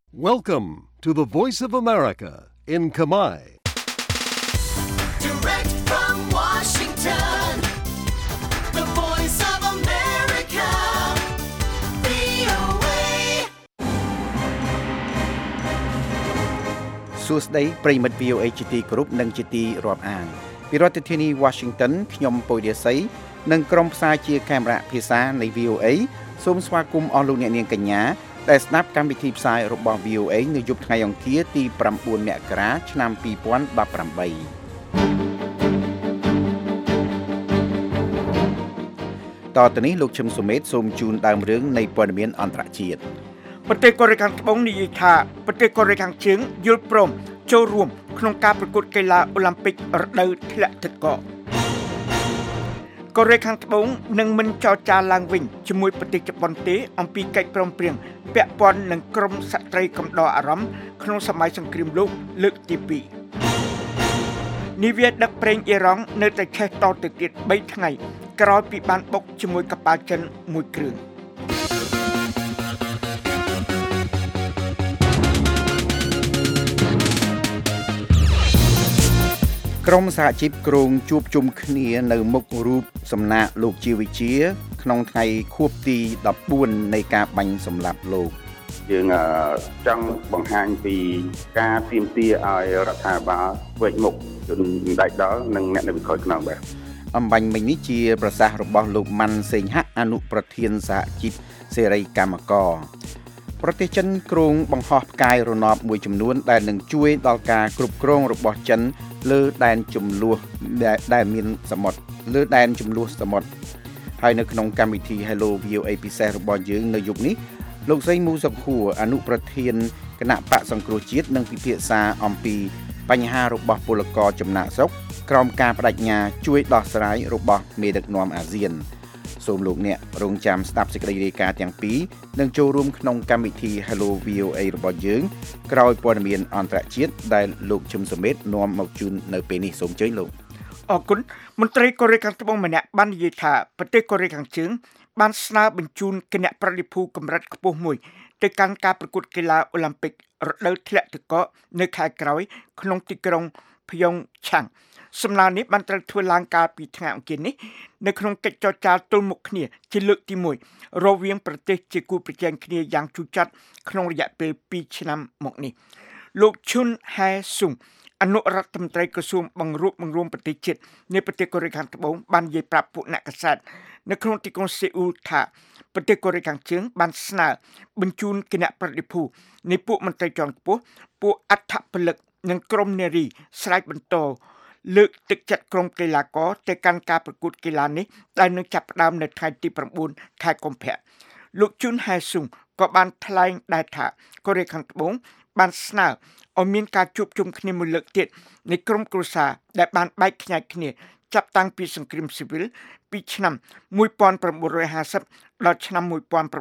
Welcome to the Voice of America in Khmer. Direct from Washington, the Voice of America, VOA. សួស្តីប្រិយមិត្ត VOA ជាទីគោរពនិងជាទីរាប់អានពីរដ្ឋធានី Washington ខ្ញុំពុយរាសីនិងក្រុមផ្សាយជាកាមេរ៉ាភាសានៃ VOA សូមស្វាគមន៍អស់លោកអ្នកនាងកញ្ញាដែលស្ដាប់កម្មវិធីផ្សាយរបស់ VOA នៅយប់ថ្ងៃអង្គារទី9មករាឆ្នាំ2018តទៅនេះលោកឈឹមសុមេតសូមជូនដើមរឿងនៃព័ត៌មានអន្តរជាតិប្រទេសកូរ៉េខាងត្បូងនិយាយថាប្រទេសកូរ៉េខាងជើងយល់ព្រមចូលរួមក្នុងការប្រកួតកីឡាអូឡ িম্প ិករដូវធ្លាក់ទឹកកកកូរ៉េខាងត្បូងនឹងមិនចរចាឡើងវិញជាមួយប្រទេសជប៉ុនទេអំពីកិច្ចព្រមព្រៀងពាក់ព័ន្ធនឹងក្រុមស្ត្រីកំដរអារម្មណ៍ក្នុងសម័យសង្គ្រាមលោកលើកទី2នាវាដឹកប្រេងអ៊ីរ៉ង់នៅតែឆេះតទៅទៀត3ថ្ងៃក្រោយពីបានបុកជាមួយកប៉ាល់ចិនមួយគ្រឿងក្រុមសហជីពគ្រងជួបជុំគ្នានៅមុខរូបសំណាកលោកជាវិជាក្នុងថ្ងៃខួបទី14នៃការបាញ់សម្លាប់លោកយើងចង់បង្ហាញពីការទាមទារឲ្យរដ្ឋាភិបាលវេចមុខជនដៃដល់និងអ្នកនៅក្រោយខ្នងបាទអំបញ្ញមិញនេះជាប្រសាសន៍របស់លោកម៉ាន់សេងហាក់អនុប្រធានសហជីពសេរីកម្មករប្រទេសចិនគ្រោងបង្ហោះផ្កាយរណបមួយចំនួនដែលនឹងជួយដល់ការគ្រប់គ្រងរបស់ចិនលើដែនចំនួនដែលមានសមុទ្រលើដែនចំនួនសមុទ្រហើយនៅក្នុងកម្មវិធី Hello VOA ពិសេសរបស់យើងនៅយប់នេះលោកស្រីមូសុកហួរអនុប្រធានគណៈបកសង្គ្រោះជាតិនឹងពិភាក្សាអំពីបញ្ហារបស់ពលករចំណាក់ស្រុកក្រោមការបដិញ្ញាជួយដោះស្រាយរបស់មេដឹកនាំអាស៊ានសូមលោកអ្នករងចាំស្ដាប់សេចក្តីរាយការណ៍ទាំងពីរនិងចូលរួមក្នុងកម្មវិធី Hello VOA របស់យើងក្រោយព័ត៌មានអន្តរជាតិដែលលោកឈឹមសុមេតនាំមកជូននៅពេលនេះសូមអញ្ជើញលោកអរគុណមន្ត្រីកូរ៉េខាងត្បូងម្នាក់បាននិយាយថាប្រទេសកូរ៉េខាងជើងបានស្នើបញ្ជូនគណៈប្រតិភូកម្រិតខ្ពស់មួយទៅកាន់ការប្រកួតកីឡាអូឡ িম্প ិករដូវធ្លាក់ទឹកកកនៅខែក្រោយក្នុងទីក្រុងព្យុងឆាំងសំណើនេះបានត្រូវធ្វើឡើងកាលពីថ្ងៃអង្គារនេះនៅក្នុងកិច្ចចរចាទល់មុខគ្នាជាលើកទី1រវាងប្រទេសជាគូប្រជែងគ្នាយ៉ាងជូរចត់ក្នុងរយៈពេល2ឆ្នាំមកនេះលោកឈុនហែស៊ុងអនុរដ្ឋមន្ត្រីក្រសួងបង្រួបបង្រួមប្រទេសជាតិនៃប្រទេសកូរ៉េខាងត្បូងបាននិយាយប្រាប់ពួកអ្នកកាសែតនៅក្នុងទីក្រុងសេអ៊ូលថាប្រទេសកូរ៉េខាងជើងបានស្នើបញ្ជូនគណៈប្រតិភូនៃពួកមន្ត្រីជាន់ខ្ពស់ពួកអដ្ឋពលិកនិងក្រុមនារីស្រែកបន្តលើកទឹកចិត្តក្រុមកីឡាករទៅកាន់ការប្រកួតកីឡានេះដែលនឹងចាប់ផ្ដើមនៅថ្ងៃទី9ខែកុម្ភៈលោកជុនហែស៊ុងក៏បានថ្លែងដែរថាកូរ៉េខាងត្បូងបានស្នើឲ្យមានការជួបជុំគ្នាមួយលើកទៀតនៃក្រុមគ្រួសារដែលបានបែកខ្ញែកគ្នាចាប់តាំងពីសង្គ្រាមស៊ីវិលពីឆ្នាំ1950ដល់ឆ្នាំ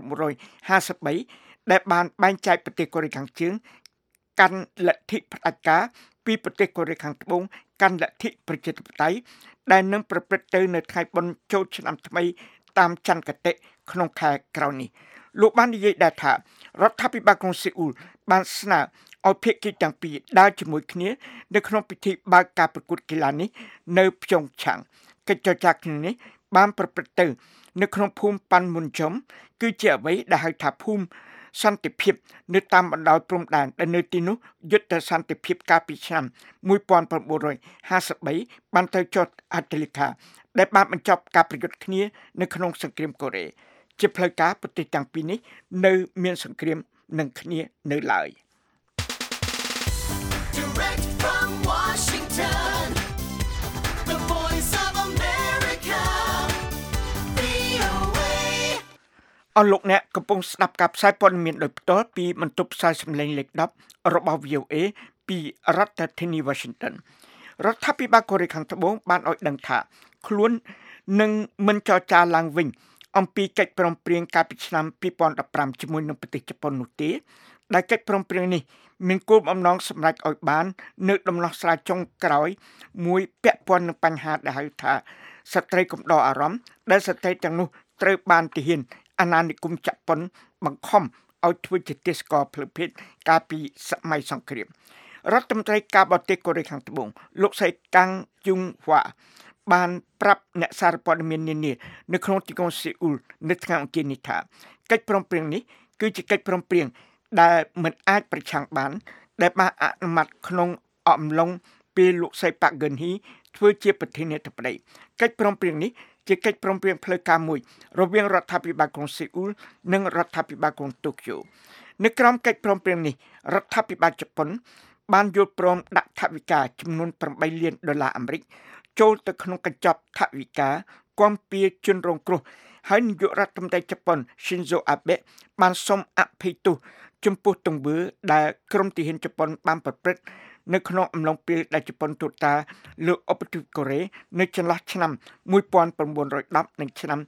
1953ដែលបានបែងចែកប្រទេសកូរ៉េខាងជើងកាន់លទ្ធិផ្ដាច់ការពីប្រទេសកូរ៉េខាងត្បូងកាន់លទ្ធិប្រជាធិបតេយ្យដែលនឹងប្រព្រឹត្តទៅនៅថ្ងៃបុណ្យចូលឆ្នាំថ្មីតាមចន្ទគតិក្នុងខែក្រោយនេះលោកបាននិយាយដែរថារដ្ឋាភិបាលក្រុងសេអ៊ូលបានស្នើឲ្យភាគីទាំងពីរដើរជាមួយគ្នានៅក្នុងពិធីបើកការប្រកួតកីឡានេះនៅព្យុងឆាំងកិច្ចចរចាគ្នានេះបានប្រព្រឹត្តទៅនៅក្នុងភូមិប៉ាន់មុនចំគឺជាអ្វីដែលហៅថាភូមិសន្តិភាពនៅតាមបណ្ដោយព្រំដែនដែលនៅទីនោះយុទ្ធសន្តិភាពកាលពីឆ្នាំ1953បានទៅចុះហត្ថលេខាដែលបានបញ្ចប់ការប្រយុទ្ធគ្នានៅក្នុងសង្គ្រាមកូរ៉េជាផ្លូវការប្រទេសទាំងពីរនេះនៅមានសង្គ្រាមនឹងគ្នានៅឡើយ Direct from Washington, the Voice of America, VOA. អស់លោកអ្នកកំពុងស្ដាប់ការផ្សាយព័ត៌មានដោយផ្ទាល់ពីបន្ទប់ផ្សាយសម្លេងលេខ10របស់ VOA ពីរដ្ឋធានី Washington រដ្ឋាភិបាលកូរ៉េខាងត្បូងបានឲ្យដឹងថាខ្លួននឹងមិនចរចាឡើងវិញអំពីកិច្ចព្រមព្រៀងកាលពីឆ្នាំ2015ជាមួយនឹងប្រទេសជប៉ុននោះទេដែលកិច្ចព្រមព្រៀងនេះមានគោលបំណងសម្រេចឲ្យបាននៅដំណោះស្រាយចុងក្រោយមួយពាក់ព័ន្ធនឹងបញ្ហាដែលហៅថាស្ត្រីកំដរអារម្មណ៍ដែលស្ត្រីទាំងនោះត្រូវបានទាហានអាណានិគមជប៉ុនបង្ខំឲ្យធ្វើជាទេសកលផ្លូវភេទកាលពីសម័យសង្គ្រាមរដ្ឋមន្ត្រីការបរទេសកូរ៉េខាងត្បូងលោកស្រីកាំងជុងហួរបានប្រាប់អ្នកសារព័ត៌មាននានានៅក្នុងទីក្រុងសេអ៊ូលនៅថ្ងៃអង្គារនេះថាកិច្ចព្រមព្រៀងនេះគឺជាកិច្ចព្រមព្រៀងដែលមិនអាចប្រឆាំងបានដែលបានអនុម័តក្នុងអំឡុងពេលលោកស្រីប៉ាក់ហ្គឹនហ៊ីធ្វើជាប្រធានាធិបតីកិច្ចព្រមព្រៀងនេះជាកិច្ចព្រមព្រៀងផ្លូវការមួយរវាងរដ្ឋាភិបាលក្រុងសេអ៊ូលនិងរដ្ឋាភិបាលក្រុងតូក្យូនៅក្រោមកិច្ចព្រមព្រៀងនេះរដ្ឋាភិបាលជប៉ុនបានយល់ព្រមដាក់ថវិកាចំនួន$8 លានអាមេរិកចូលទៅក្នុងកញ្ចប់ថវិកាគាំពៀជនរងគ្រោះហើយនាយករដ្ឋមន្ត្រីជប៉ុន Shinzo Abe បានសុំអភ័យទោសចំពោះទង្វើដែលក្រុមទាហានជប៉ុនបានប្រព្រឹត្តនៅក្នុងអំឡុងពេលដែលជប៉ុនទូតាលើឧបទ្វីបកូរ៉េនៅចន្លោះឆ្នាំ1910និងឆ្នាំ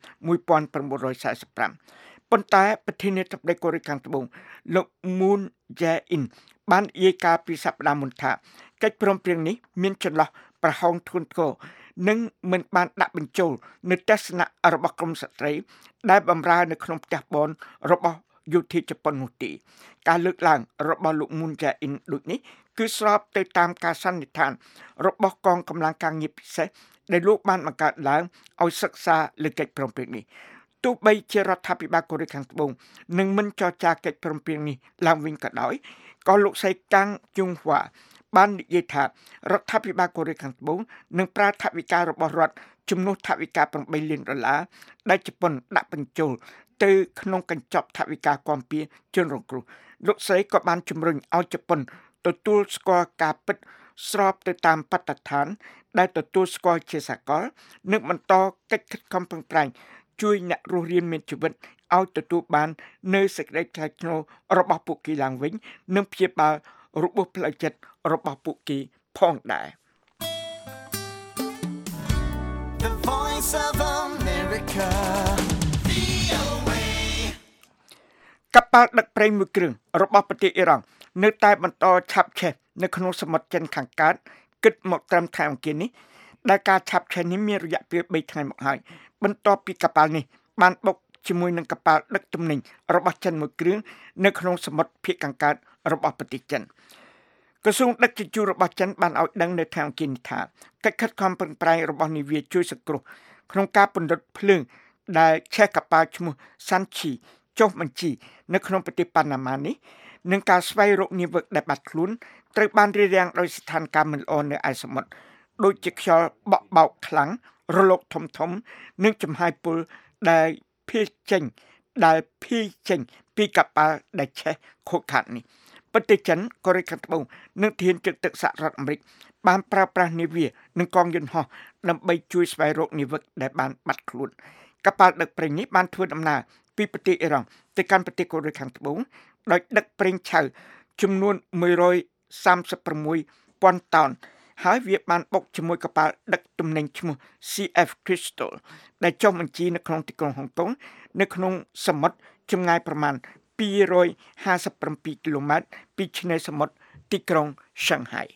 1945ប៉ុន្តែប្រធានាធិបតីកូរ៉េខាងត្បូងលោក Moon Jae-in បាននិយាយកាលពីសប្តាហ៍មុនថាកិច្ចព្រមព្រៀងនេះមានចន្លោះប្រហោងធ្ងន់ធ្ងរនិងមិនបានដាក់បញ្ចូលនៅទស្សនៈរបស់ក្រមស្ត្រីដែលបម្រើនៅក្នុងផ្ទះបនរបស់យោធាជប៉ុននោះទេការលើកឡើងរបស់លោក Moon Jae-in ដូចនេះគឺស្របទៅតាមការសន្និដ្ឋានរបស់កងកម្លាំងការងារពិសេសដែលលោកបានបង្កើតឡើងឲ្យសិក្សាលើកិច្ចព្រមព្រៀងនេះទោះបីជារដ្ឋាភិបាលកូរ៉េខាងត្បូងនឹងមិនចរចាកិច្ចព្រមព្រៀងនេះឡើងវិញក៏ដោយក៏លោកស្រីកាំងជុងហួរបាននិយាយថារដ្ឋាភិបាលកូរ៉េខាងត្បូងនឹងប្រើថវិការបស់រដ្ឋជំនួសថវិកា$8 លានដែលជប៉ុនដាក់បញ្ចូលទៅក្នុងកញ្ចប់ថវិកាគាំពៀជនរងគ្រោះលោកស្រីក៏បានជំរុញឲ្យជប៉ុនទទួលស្គាល់ការពិតស្របទៅតាមបទដ្ឋានដែលទទួលស្គាល់ជាសកលនិងបន្តកិច្ចខិតខំប្រឹងប្រែងជួយអ្នករស់រានមានជីវិតឲ្យទទួលបាននៅសេចក្តីថ្លៃថ្នូររបស់ពួកគេឡើងវិញនិងព្យាបាលរបួសផ្លូវចិត្តរបស់ពួកគេផងដែរ The Voice of America. កប៉ាល់ដឹកប្រេងមួយគ្រឿងរបស់ប្រទេសអ៊ីរ៉ង់នៅតែបន្តឆាប់ឆេះនៅក្នុងសមុទ្រចិនខាងកើតគិតមកត្រឹមថ្ងៃអង្គារនេះដែលការឆាប់ឆេះនេះមានរយៈពេល3ថ្ងៃមកហើយបន្ទាប់ពីកប៉ាល់នេះបានបុកជាមួយនឹងកប៉ាល់ដឹកទំនិញរបស់ចិនមួយគ្រឿងនៅក្នុងសមុទ្រភាគខាងកើតរបស់ប្រទេសចិនក្រសួងដឹកជញ្ជូនរបស់ចិនបានឲ្យដឹងនៅថ្ងៃអង្គារនេះថាកិច្ចខិតខំប្រឹងប្រែងរបស់នាវាជួយសង្គ្រោះក្នុងការពន្លត់ភ្លើងដែលឆេះកប៉ាល់ឈ្មោះ Sanchi ចុះបញ្ជីនៅក្នុងប្រទេសប៉ាណាម៉ានេះនឹងការស្វែងរកនាវិកដែលបាត់ខ្លួនត្រូវបានរារាំងដោយស្ថានភាពមិនល្អនៅឯសមុទ្រដូចជាខ្យល់បក់បោកខ្លាំងរលកធំធំនិងចំហាយពុលដែលភាយចេញពីកប៉ាល់ដែលឆេះខូចខាតនេះប្រទេសចិនកូរ៉េខាងត្បូងនិងធានជើងទឹកសហរដ្ឋអាមេរិកបានប្រើប្រាស់នាវានិងកងយន្តហោះដើម្បីជួយស្វែងរកនាវិកដែលបានបាត់ខ្លួនកប៉ាល់ដឹកប្រេងនេះបានធ្វើដំណើរពីប្រទេសអ៊ីរ៉ង់ទៅកាន់ប្រទេសកូរ៉េខាងត្បូងដោយដឹកប្រេងឆៅចំនួន136,000 តោនហើយវាបានបុកជាមួយកប៉ាល់ដឹកទំនិញឈ្មោះ CF Crystal ដែលចុះបញ្ជីនៅក្នុងទីក្រុងហុងកុងនៅក្នុងសមុទ្រចម្ងាយប្រមាណ257 គីឡូម៉ែត្រពីឆ្នេរសមុទ្រទីក្រុងសាំងហៃ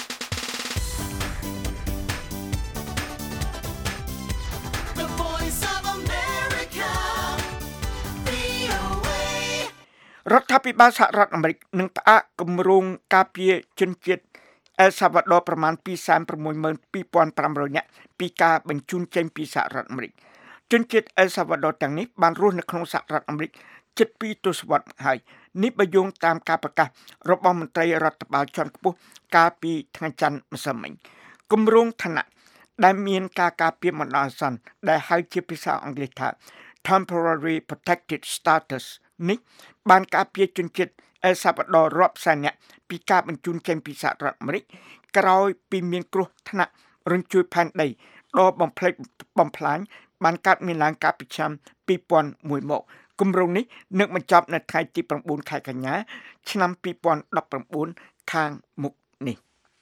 រដ្ឋាភិបាលសហរដ្ឋអាមេរិកនឹងផ្អាកគម្រោងការពារជនជាតិអែលសាវ៉ាដ័រប្រមាណ 262,500 នាក់ពីការបញ្ជូនចេញពីសហរដ្ឋអាមេរិកជនជាតិអែលសាវ៉ាដ័រទាំងនេះបានរស់នៅក្នុងសហរដ្ឋអាមេរិកជិត2ទសវត្សរ៍ហើយនេះបើយោងតាមការប្រកាសរបស់មន្ត្រីរដ្ឋបាលជាន់ខ្ពស់កាលពីថ្ងៃច័ន្ទម្សិលមិញគម្រោងឋានៈដែលមានការការពារបណ្ដោះអាសន្នដែលហៅជាភាសាអង់គ្លេសថា Temporary Protected Status នេះបានការពារជនជាតិអែលសាវ៉ាដ័ររាប់សែននាក់ពីការបញ្ជូនចេញពីសហរដ្ឋអាមេរិកក្រោយពីមានគ្រោះថ្នាក់រញ្ជួយផែនដីដ៏បំផ្លិចបំផ្លាញបានកើតមានឡើងកាលពីឆ្នាំ2001មកគម្រោងនេះនឹងបញ្ចប់នៅថ្ងៃទី9 ខែកញ្ញាឆ្នាំ2019ខាងមុខនេះ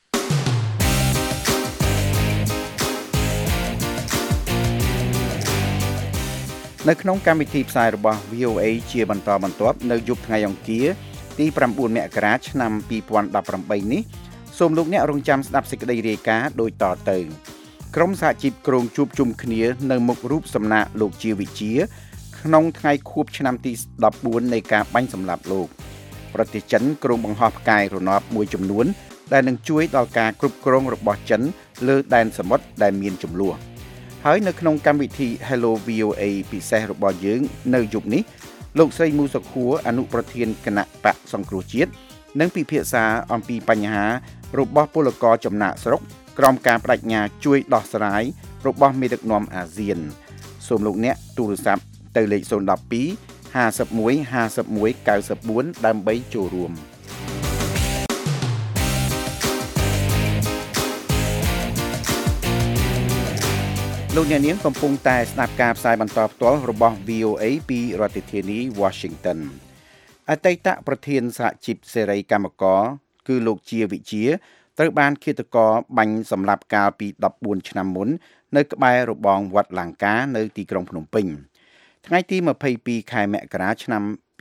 នៅក្នុងកម្មវិធីផ្សាយរបស់ VOA ជាបន្តបន្ទាប់នៅយប់ថ្ងៃអង្គារទី9មករាឆ្នាំ2018នេះសូមលោកអ្នករងចាំស្ដាប់សេចក្តីរាយការណ៍ដូចតទៅក្រុមសហជីពក្រុងជួបជុំគ្នានៅមុខរូបសំណាកលោកជាវិជាក្នុងថ្ងៃខួបឆ្នាំទី14នៃការបាញ់សម្លាប់លោកប្រទេសចិនគ្រោងបង្ហោះផ្កាយរណបមួយចំនួនដែលនឹងជួយដល់ការគ្រប់គ្រងរបស់ចិនលើដែនសមុទ្រដែលមានជម្លោះហើយនៅក្នុងកម្មវិធី Hello VOA ពិសេសរបស់យើងនៅយប់នេះលោកស្រីមូសុខួរអនុប្រធានគណៈបកសង្គ្រោះជាតិនឹងពិភាក្សាអំពីបញ្ហារបស់ពលករចំណាក់ស្រុកក្រោមការបដិញ្ញាជួយដោះស្រាយរបស់មេដឹកនាំអាស៊ានសូមលោកអ្នកទូរស័ព្ទទៅលេខ012 51 51 94ដើម្បីចូលរួមលោកអ្នកនាងកំពុងតែស្ដាប់ការផ្សាយបន្តផ្ទាល់របស់ VOA ពីរដ្ឋធានី Washington អតីតប្រធានសហជីពសេរីកម្មករគឺលោកជាវិជាត្រូវបានឃាតករបាញ់សម្លាប់កាលពី14ឆ្នាំមុននៅក្បែររបងវត្តលង្កានៅទីក្រុងភ្នំពេញថ្ងៃទី22ខែមករាឆ្នាំ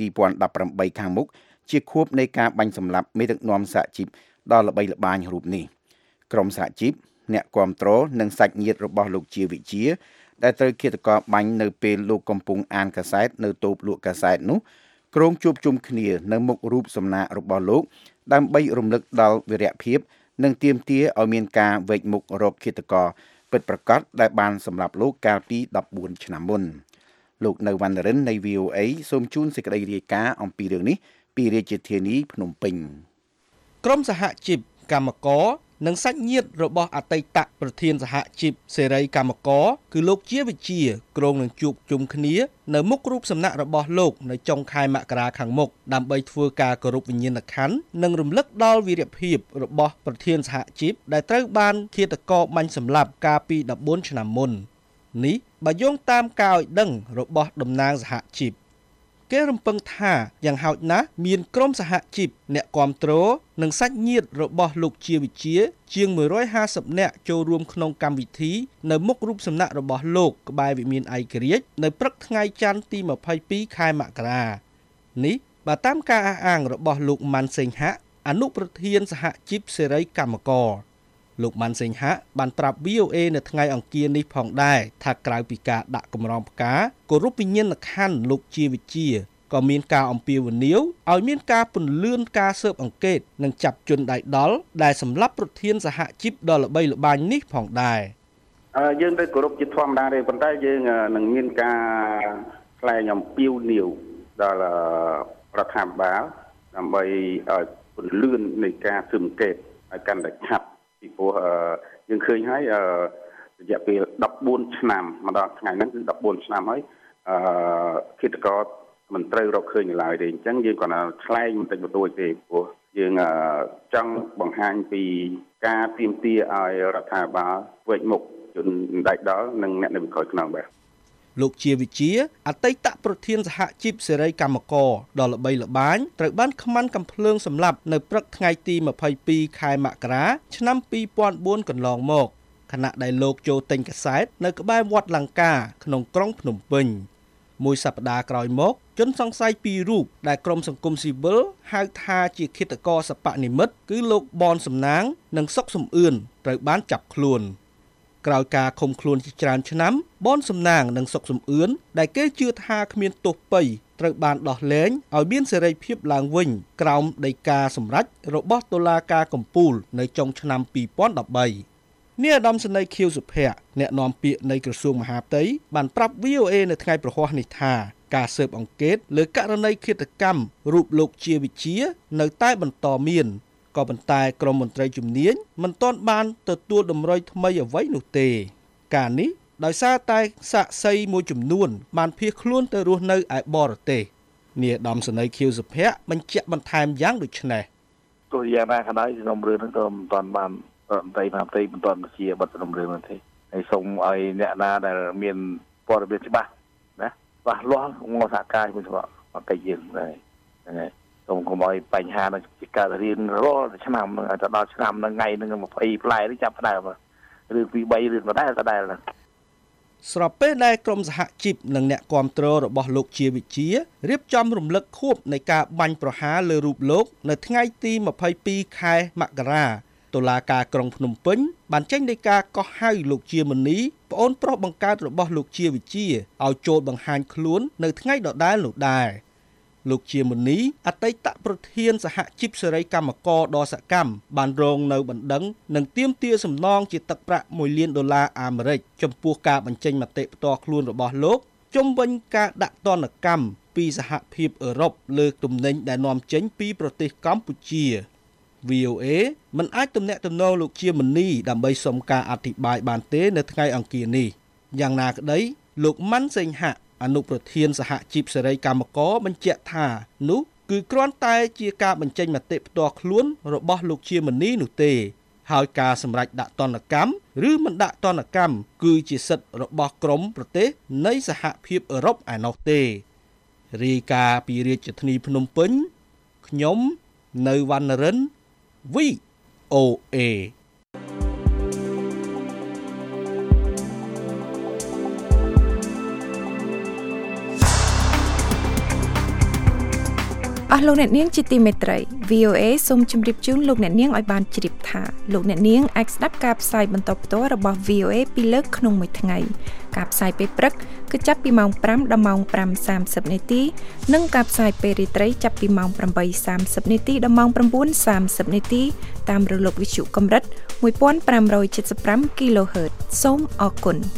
2018ខាងមុខជាខួបនៃការបាញ់សម្លាប់មេដឹកនាំសហជីពដ៏ល្បីល្បាញរូបនេះក្រុមសហជីពអ្នកគាំទ្រនិងសាច់ញាតិរបស់លោកជាវិជាដែលត្រូវឃាតករបាញ់នៅពេលលោកកំពុងអានកាសែតនៅតូបលក់កាសែតនោះក្រុងជួបជុំគ្នានៅមុខរូបសំណាករបស់លោកដើម្បីរំលឹកដល់វីរភាពនិងទាមទារឲ្យមានការវែកមុខរកឃាតករពិតប្រាកដដែលបានសម្លាប់លោកកាលពី14ឆ្នាំមុនលោកនៅវណ្ណរិននៃ VOA សូមជូនសេចក្តីរាយការណ៍អំពីរឿងនេះពីរាជធានីភ្នំពេញក្រុមសហជីពកម្មករនិងសាច់ញាតិរបស់អតីតប្រធានសហជីពសេរីកម្មករគឺលោកជាវិជាក្រុងនឹងជួបជុំគ្នានៅមុខរូបសំណាករបស់លោកនៅចុងខែមករាខាងមុខដើម្បីធ្វើការគោរពវិញ្ញាណក្ខន្ធនិងរំលឹកដល់វីរភាពរបស់ប្រធានសហជីពដែលត្រូវបានឃាតករបាញ់សម្លាប់កាលពី14ឆ្នាំមុននេះបើយោងតាមការឲ្យដឹងរបស់តំណាងសហជីពគេរំពឹងថាយ៉ាងហោចណាស់មានក្រុមសហជីពអ្នកគាំទ្រនិងសាច់ញាតិរបស់លោកជាវិជាជាង150នាក់ចូលរួមក្នុងកម្មវិធីនៅមុខរូបសំណាករបស់លោកក្បែរវិមានឯករាជ្យនៅព្រឹកថ្ងៃច័ន្ទទី22ខែមករានេះបើតាមការអះអាងរបស់លោកម៉ាន់សេងហាក់អនុប្រធានសហជីពសេរីកម្មករលោកម៉ាន់សេងហាក់បានប្រាប់ VOA នៅថ្ងៃអង្គារនេះផងដែរថាក្រៅពីការដាក់កម្រងផ្កាគោរពវិញ្ញាណក្ខន្ធលោកជាវិជាក៏មានការអំពាវនាវឲ្យមានការពន្លឿនការស៊ើបអង្កេតនិងចាប់ជនដៃដល់ដែលសម្លាប់ប្រធានសហជីពដ៏ល្បីល្បាញនេះផងដែរយើងទៅគោរពជាធម្មតាទេប៉ុន្តែយើងនឹងមានការថ្លែងអំពាវនាវដល់រដ្ឋាភិបាលដើម្បីឲ្យពន្លឿននៃការស៊ើបអង្កេតឲ្យកាន់តែឆាប់ពីព្រោះយើងឃើញហើយរយៈពេល14ឆ្នាំមកដល់ថ្ងៃហ្នឹងគឺ14ឆ្នាំហើយឃាតករមិនត្រូវរកឃើញឡើយទេអញ្ចឹងយើងគាត់ថ្លែងបន្តិចបន្តួចទេព្រោះយើងចង់បង្ហាញពីការទាមទារឲ្យរដ្ឋាភិបាលវែកមុខជនដៃដល់និងអ្នកនៅក្រោយខ្នងបាទលោកជាវិជាអតីតប្រធានសហជីពសេរីកម្មករដ៏ល្បីល្បាញត្រូវបានខ្មាន់កាំភ្លើងសម្លាប់នៅព្រឹកថ្ងៃទី22ខែមករាឆ្នាំ2004កន្លងមកខណៈដែលលោកចូលទិញកាសែតនៅក្បែរវត្តលង្កាក្នុងក្រុងភ្នំពេញមួយសប្តាហ៍ក្រោយមកជនសង្ស័យ2រូបដែលក្រុមសង្គមស៊ីវិលហៅថាជាឃាតករសបនិមិត្តគឺលោកបនសំណាងនិងសុកសំអឿនត្រូវបានចាប់ខ្លួនក្រោយការឃុំខ្លួនជាច្រើនឆ្នាំបនសំណាងនិងសុកសំអឿនដែលគេជឿថាគ្មានទោសពៃត្រូវបានដោះលែងឲ្យមានសេរីភាពឡើងវិញក្រោមដីកាសម្រេចរបស់តុលាការកំពូលនៅចុងឆ្នាំ2013នាយឧត្តមសេនីយ៍ខៀវសុភ័ក្រអ្នកនាំពាក្យនៃក្រសួងមហាផ្ទៃបានប្រាប់ VOA នៅថ្ងៃប្រហ័សនេះថាការស៊ើបអង្កេតលើករណីឃាតកម្មរូបលោកជាវិជានៅតែបន្តមានក៏ប៉ុន្តែក្រមមន្ត្រីជំនាញមិនទាន់បានទទួលតម្រុយថ្មីអ្វីនោះទេការនេះដោយសារតែសាក្សីមួយចំនួនបានភៀសខ្លួនទៅរស់នៅឯបរទេសនាយឧត្តមសេនីយ៍ខៀវសុភ័ក្របញ្ជាក់បន្ថែមយ៉ាងដូចនេះទោះយ៉ាងណាក៏ដោយក្នុងរឿងហ្នឹងក៏មិនទាន់បានរដ្ឋមន្ត្រីមហាផ្ទៃមិនទាន់ជាបទសំរឿងនោះទេហើយសូមឲ្យអ្នកណាដែលមានព័ត៌មានច្បាស់ណាច្បាស់លាស់មកសហការជាមួយច្បាប់អកិច្ចយើងដែរហ្នឹងហើយសូមកុំឲ្យបញ្ហានឹងជាកើតរៀងរាល់ឆ្នាំនឹងទៅដល់ឆ្នាំនឹងថ្ងៃនឹង20ផ្លែនេះចាប់ផ្ដើមរឿងពី3រឿងដដែលហ្នឹងស្របពេលដែលក្រុមសហជីពនិងអ្នកគាំទ្ររបស់លោកជាវិជារៀបចំរំលឹកខួបនៃការបាញ់ប្រហារលើរូបលោកនៅថ្ងៃទី22ខែមករាទតុលាការក្រុងភ្នំពេញបានចេញដីកាកោះហៅលោកជាមនីប្អូនប្រុសបង្កើតរបស់លោកជាវិជាឲ្យចូលបង្ហាញខ្លួននៅថ្ងៃដដែលនោះដែរលោកជាមនីអតីតប្រធានសហជីពសេរីកម្មករដ៏សកម្មបានរងនៅបណ្ដឹងនិងទាមទារសំណងជាទឹកប្រាក់$1 លានអាមេរិកចំពោះការបញ្ចេញមតិផ្ទាល់ខ្លួនរបស់លោកជុំវិញការដាក់ទណ្ឌកម្មពីសហភាពអឺរ៉ុបលើទំនិញដែលនាំចេញពីប្រទេសកម្ពុជា VOA មិនអាចទំនាក់ទំនងលោកជាមនីដើម្បីសុំការអធិប្បាយបានទេនៅថ្ងៃអង្គារនេះយ៉ាងណាក្តីលោកម៉ាន់សេងហាក់អនុប្រធានសហជីពសេរីកម្មករបញ្ជាក់ថានោះគឺគ្រាន់តែជាការបញ្ចេញមតិផ្ទាល់ខ្លួនរបស់លោកជាមនីនោះទេហើយការសម្រេចដាក់ទណ្ឌកម្មឬមិនដាក់ទណ្ឌកម្មគឺជាសិទ្ធិរបស់ក្រមប្រទេសនៃសហភាពអឺរ៉ុបឯណោះទេរាយការណ៍ពីរាជធានីភ្នំពេញខ្ញុំនៅវណ្ណរិន VOA អស់លោកអ្នកនាងជាទីមេត្រី VOA សូមជម្រាបជូនលោកអ្នកនាងឲ្យបានជ្រាបថាលោកអ្នកនាងអាចស្ដាប់ការផ្សាយបន្តផ្ទាល់របស់ VOA ពីរលើកក្នុងមួយថ្ងៃការផ្សាយពេលព្រឹកគឺចាប់ពីម៉ោង 5 ដល់ម៉ោង 5:30 នាទីនិងការផ្សាយពេលរាត្រីចាប់ពីម៉ោង 8:30 នាទីដល់ម៉ោង 9:30 នាទីតាមរលកវិទ្យុកម្រិត 1575 kHz សូមអរគុណ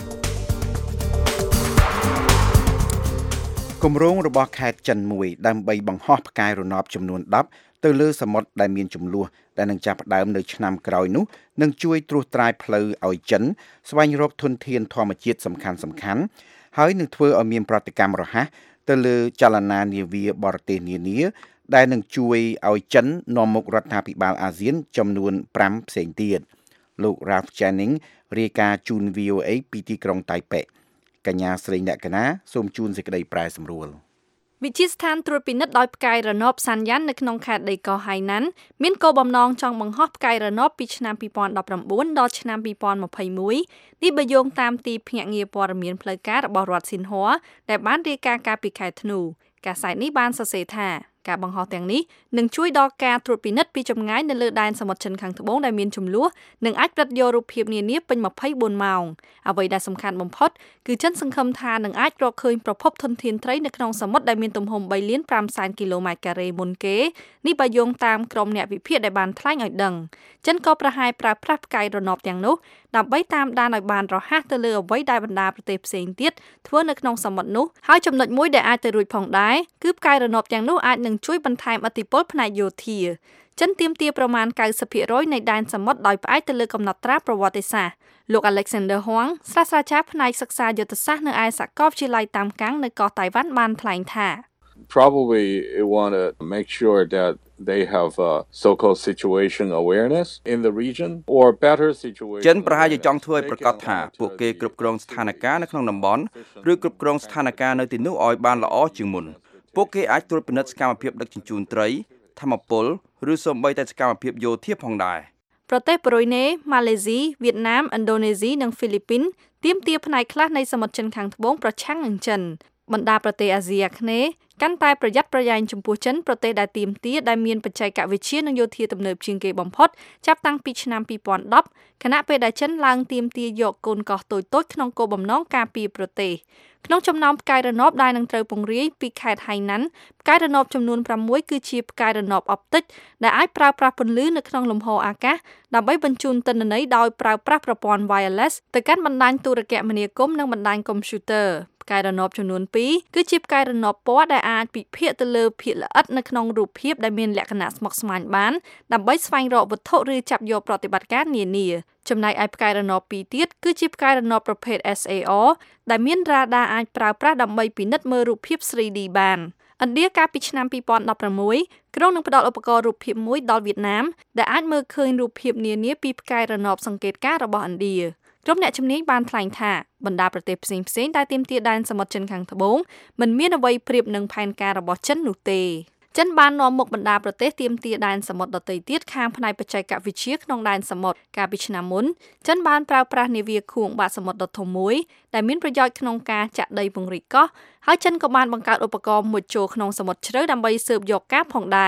គម្រោងរបស់ខេត្តចិនមួយដើម្បីបង្ហោះផ្កាយរណបចំនួន10ទៅលើសមុទ្រដែលមានចំនួនដែលនឹងចាប់ផ្ដើមនៅឆ្នាំក្រោយនោះនឹងជួយត្រួសត្រាយផ្លូវឲ្យចិនស្វែងរកធនធានធម្មជាតិសំខាន់ហើយនឹងធ្វើឲ្យមានប្រតិកម្មរហ័សទៅលើចលនានាវាបរទេសនានាដែលនឹងជួយឲ្យចិននាំមុខរដ្ឋាភិបាលអាស៊ានចំនួន5ផ្សេងទៀតលោក Ralph Jennings រាយការណ៍ជូន VOA ពីទីក្រុងតៃប៉េកញ្ញាស្រីអ្នកកណាសូមជូនសេចក្តីប្រែសម្រួលវិទ្យាស្ថានត្រួតពិនិត្យដោយផ្កាយរណបសាន់យ៉ាន់នៅក្នុងខេត្តដីកោះហៃណាន់មានគោលបំណងចង់បង្ហោះផ្កាយរណបពីឆ្នាំ2019ដល់ឆ្នាំ2021នេះបើយោងតាមទីភ្នាក់ងារព័ត៌មានផ្លូវការរបស់រដ្ឋស៊ីនហួរដែលបានរាយការណ៍កាលពីខែធ្នូកាសែតនេះបានសរសេរថាការបង្ហោះទាំងនេះនឹងជួយដល់ការត្រួតពិនិត្យពីចម្ងាយនៅលើដែនសមុទ្រចិនខាងត្បូងដែលមានជម្លោះនិងអាចផ្ដិតយករូបភាពនានាពេញ24ម៉ោងអ្វីដែលសំខាន់បំផុតគឺចិនសង្ឃឹមថានឹងអាចរកឃើញប្រភពធនធានត្រីនៅក្នុងសមុទ្រដែលមានទំហំ 3 លាន 5 សែនគីឡូម៉ែត្រការ៉េមុនគេនេះបើយោងតាមក្រុមអ្នកវិភាគដែលបានថ្លែងឲ្យដឹងចិនក៏ប្រហែលប្រើប្រាស់ផ្កាយរណបទាំងនោះដើម្បីតាមដានឲ្យបានរហ័សទៅលើអ្វីដែលបណ្ដាប្រទេសផ្សេងទៀតធ្វើនៅក្នុងសមុទ្រនោះហើយចំណុចមួយដែលអាចទៅរួចផងដែរគឺផ្កាយរណបទាំងនោះអាចនឹងជួយបន្ថែមឥទ្ធិពលផ្នែកយោធាចិនទាមទារប្រមាណ 90% នៃដែនសមុទ្រដោយផ្អែកទៅលើកំណត់ត្រាប្រវត្តិសាស្ត្រលោក Alexander Huang សាស្ត្រាចារ្យផ្នែកសិក្សាយុទ្ធសាស្ត្រនៅឯសាកលវិទ្យាល័យតាមកាំងនៅកោះតៃវ៉ាន់បានថ្លែងថា Probably want to make sure that they have so-called situation awareness in the region or better situation ចិនប្រហែលជាចង់ធ្វើឲ្យប្រកាសថាពួកគេគ្រប់គ្រងស្ថានភាពនៅក្នុងតំបន់ឬគ្រប់គ្រងស្ថានភាពនៅទីនោះឲ្យបានល្អជាងមុនពួកគេអាចត្រួតពិនិត្យសកម្មភាពដឹកជញ្ជូនត្រីធម្មពលឬសូម្បីតែសកម្មភាពយោធាផងដែរប្រទេសប្រូយណេម៉ាឡេស៊ីវៀតណាមឥណ្ឌូនេស៊ីនិងហ្វីលីពីនទាមទារផ្នែកខ្លះនៃសមុទ្រចិនខាងត្បូងប្រឆាំងនឹងចិនបណ្ដាប្រទេសអាស៊ីអាគ្នេយ៍កាន់តែប្រយ័ត្នប្រយែងចំពោះចិនប្រទេសដែលទាមទារដែលមានបច្ចេកវិទ្យានិងយោធាទំនើបជាងគេបំផុតចាប់តាំងពីឆ្នាំ2010ខណៈពេលដែលចិនឡើងទាមទារយកកូនកោះតូចៗក្នុងគោលបំណងការពារប្រទេសក្នុងចំណោមផ្កាយរណបដែលនឹងត្រូវពង្រាយពីខេត្តហៃណាន់ផ្កាយរណបចំនួន6គឺជាផ្កាយរណបអបទិកដែលអាចប្រើប្រាស់ពន្លឺនៅក្នុងលំហអាកាសដើម្បីបញ្ជូនទិន្នន័យដោយប្រើប្រាស់ប្រព័ន្ធ wireless ទៅកាន់បណ្ដាញទូរគមនាគមន៍និងបណ្ដាញកុំព្យូទ័រផ្កាយរណបចំនួន2គឺជាផ្កាយរណបពណ៌ដែលអាចពិភាក្សាទៅលើភាគល្អិតនៅក្នុងរូបភាពដែលមានលក្ខណៈស្មុគស្មាញបានដើម្បីស្វែងរកវត្ថុឬចាប់យកប្រតិបត្តិការនានាចំណែកឯផ្កាយរណប2ទៀតគឺជាផ្កាយរណបប្រភេទ SAR ដែលមានរ៉ាដាអាចប្រើប្រាស់ដើម្បីពិនិត្យមើលរូបភាព 3D បានឥណ្ឌាកាលពីឆ្នាំ2016ក្រុងនឹងផ្ដល់ឧបករណ៍រូបភាពមួយដល់វៀតណាមដែលអាចមើលឃើញរូបភាពនានាពីផ្កាយរណបសង្កេតការណ៍របស់ឥណ្ឌាក្រុមអ្នកជំនាញបានថ្លែងថាបណ្ដាប្រទេសផ្សេងៗដែលទាមទារដែនសមុទ្រចិនខាងត្បូងមិនមានអ្វីប្រៀបនឹងផែនការរបស់ចិននោះទេចិនបាននាំមុខបណ្ដាប្រទេសទាមទារដែនសមុទ្រដទៃទៀតខាងផ្នែកបច្ចេកវិទ្យាក្នុងដែនសមុទ្រកាលពីឆ្នាំមុនចិនបានប្រើប្រាស់នាវាខួងបាតសមុទ្រដ៏ធំមួយដែលមានប្រយោជន៍ក្នុងការចាក់ដីពង្រីកកោះហើយចិនក៏បានបង្កើតឧបករណ៍មុជចូលក្នុងសមុទ្រជ្រៅដើម្បីស៊ើបយកការផងដែរ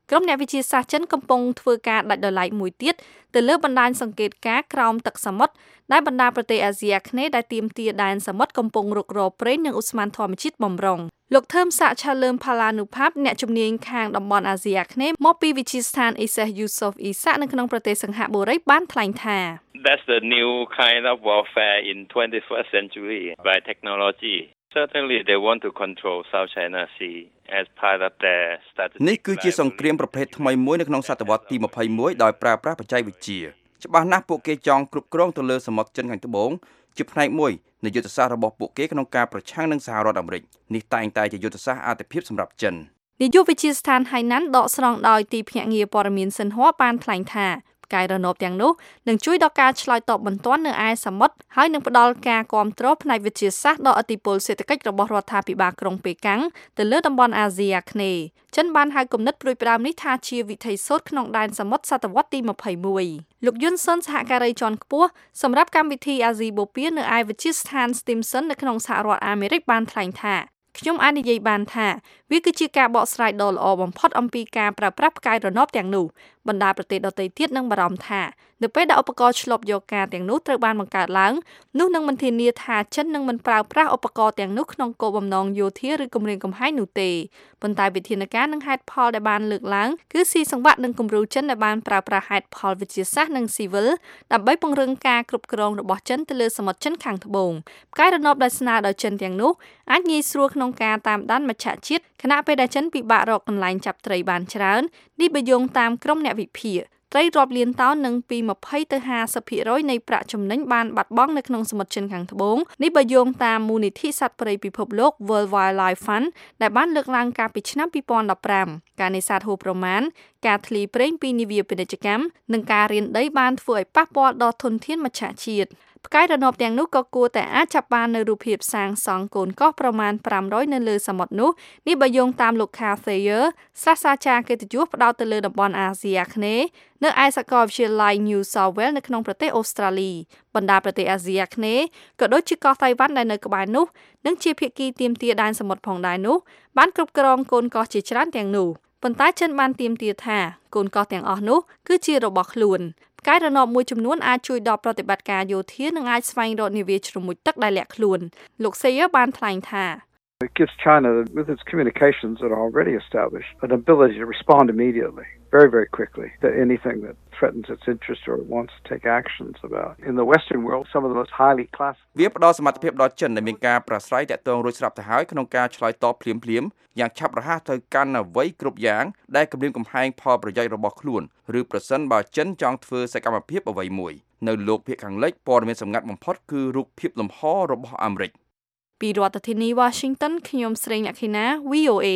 ក្រុមអ្នកវិទ្យាសាស្ត្រចិនកំពុងធ្វើការដាច់ដោយឡែកមួយទៀតទៅលើបណ្ដាញសង្កេតការណ៍ក្រោមទឹកសមុទ្រដែលបណ្ដាប្រទេសអាស៊ីអាគ្នេយ៍ដែលទាមទារដែនសមុទ្រកំពុងរុករកប្រេងនិងឧស្ម័នធម្មជាតិបម្រុងលោកថឹមសាក់ឆាលើមផាឡានុផាប់អ្នកជំនាញខាងតំបន់អាស៊ីអាគ្នេយ៍មកពីវិទ្យាស្ថានអ៊ីសេសយូសូហ្វអ៊ីសាក់នៅក្នុងប្រទេសសិង្ហបុរីបានថ្លែងថា That's the new kind of warfare in 21st century by technology. Certainly they want to control South China Sea as part of their strategy. នេះគឺជាសង្គ្រាមប្រភេទថ្មីមួយនៅក្នុងសតវត្សទី21ដោយប្រើប្រាស់បច្ចេកវិទ្យាច្បាស់ណាស់ពួកគេចង់គ្រប់គ្រងទៅលើសមុទ្រចិនខាងត្បូងជាផ្នែកមួយនៃយុទ្ធសាស្ត្ររបស់ពួកគេក្នុងការប្រឆាំងនឹងសហរដ្ឋអាមេរិកនេះតែងតែជាយុទ្ធសាស្ត្រអាទិភាពសម្រាប់ចិននាយកវិទ្យាស្ថានហៃណាន់ដកស្រង់ដោយទីភ្នាក់ងារព័ត៌មានសិនហួរបានថ្លែងថាផ្កាយរណបទាំងនោះនឹងជួយដល់ការឆ្លើយតបបន្ទាន់នៅឯសមុទ្រហើយនឹងផ្ដល់ការគាំទ្រផ្នែកវិទ្យាសាស្ត្រដល់ឥទ្ធិពលសេដ្ឋកិច្ចរបស់រដ្ឋាភិបាលក្រុងប៉េកាំងទៅលើតំបន់អាស៊ីអាគ្នេយ៍ចិនបានហៅគំនិតព្រួយផ្ដើមនេះថាជាវិថីសូត្រក្នុងដែនសមុទ្រសតវត្សទី21លោកយុនសុនសហការីជាន់ខ្ពស់សម្រាប់កម្មវិធីអាស៊ីបូព៌ានៅឯវិទ្យាស្ថាន Stimson នៅក្នុងសហរដ្ឋអាមេរិកបានថ្លែងថាខ្ញុំអាចនិយាយបានថាវាគឺជាការបកស្រាយដ៏ល្អបំផុតអំពីការប្រើប្រាស់ផ្កាយរណបទាំងនោះបណ្ដាប្រទេសដទៃទៀតនឹងបារម្ភថានៅពេលដែលឧបករណ៍ឆ្លុបយកការទាំងនោះត្រូវបានបង្កើតឡើងនោះនឹងមិនធានាថាចិននឹងមិនប្រើប្រាស់ឧបករណ៍ទាំងនោះក្នុងគោលបំណងយោធាឬគម្រាមកំហែងនោះទេប៉ុន្តែវិធានការនិងហេតុផលដែលបានលើកឡើងគឺស៊ីសង្វាក់នឹងគំរូចិនដែលបានប្រើប្រាស់ហេតុផលវិទ្យាសាស្ត្រនិងស៊ីវិលដើម្បីពង្រឹងការគ្រប់គ្រងរបស់ចិនទៅលើសមុទ្រចិនខាងត្បូងផ្កាយរណបដែលស្នើដោយចិនទាំងនោះអាចងាយស្រួលក្នុងការតាមដានមច្ឆជាតិខណៈពេលដែលចិនពិបាករកកន្លែងចាប់ត្រីបានច្រើននេះបើយោងតាមក្រុមអ្នកវិភាគត្រីរាប់លានតោននឹងពី20ទៅ 50% នៃប្រាក់ចំណេញបានបាត់បង់នៅក្នុងសមុទ្រចិនខាងត្បូងនេះបើយោងតាមមូលនិធិសត្វព្រៃពិភពលោក World Wildlife Fund ដែលបានលើកឡើងកាលពីឆ្នាំ2015ការនេសាទហួសប្រមាណការធ្លីប្រេងពីនាវាពាណិជ្ជកម្មនិងការរានដីបានធ្វើឲ្យប៉ះពាល់ដល់ធនធានមច្ឆជាតិផ្កាយរណបទាំងនោះក៏គួរតែអាចចាប់បាននៅរូបភាពសាងសង់កូនកោះប្រមាណ500នៅលើសមុទ្រនោះនេះបើយោងតាមលោក Thayer សាស្ត្រាចារ្យកិត្តិយសផ្ដោតទៅលើតំបន់អាស៊ីអាគ្នេយ៍នៅឯសាកលវិទ្យាល័យ New South Wales នៅក្នុងប្រទេសអូស្ត្រាលីបណ្ដាប្រទេសអាស៊ីអាគ្នេយ៍ក៏ដូចជាកោះតៃវ៉ាន់ដែលនៅក្បែរនោះនិងជាភាគីទាមទារដែនសមុទ្រផងដែរនោះបានគ្រប់គ្រងកូនកោះជាច្រើនទាំងនោះប៉ុន្តែចិនបានទាមទារថាកូនកោះទាំងអស់នោះគឺជារបស់ខ្លួនផ្កាយរណបមួយចំនួនអាចជួយដល់ប្រតិបត្តិការយោធានិងអាចស្វែងរកនាវាជ្រមុជទឹកដែលលាក់ខ្លួនលោក Sayer បានថ្លែងថា It gives China, with its communications that are already established, an ability to respond immediately, very, very quickly, to anything that threatens its interest or it wants to take actions about. In the Western world, some of the most highly classified វាផ្ដល់សមត្ថភាពដល់ចិនដែលមានការប្រស្រ័យតាក់ទងរួចស្រាប់ទៅហើយក្នុងការឆ្លើយតបភ្លាមៗយ៉ាងឆាប់រហ័សទៅកាន់អ្វីគ្រប់យ៉ាងដែលគម្រាមកំហែងផលប្រយោជន៍របស់ខ្លួនឬប្រសិនបើចិនចង់ធ្វើសកម្មភាពអ្វីមួយនៅលោកភាគខាងលិចព័ត៌មានសម្ងាត់បំផុតគឺរូបភាពលំហរបស់អាមេរិកពីរដ្ឋធានី Washington ខ្ញុំស្រីអ្នកខេណា VOA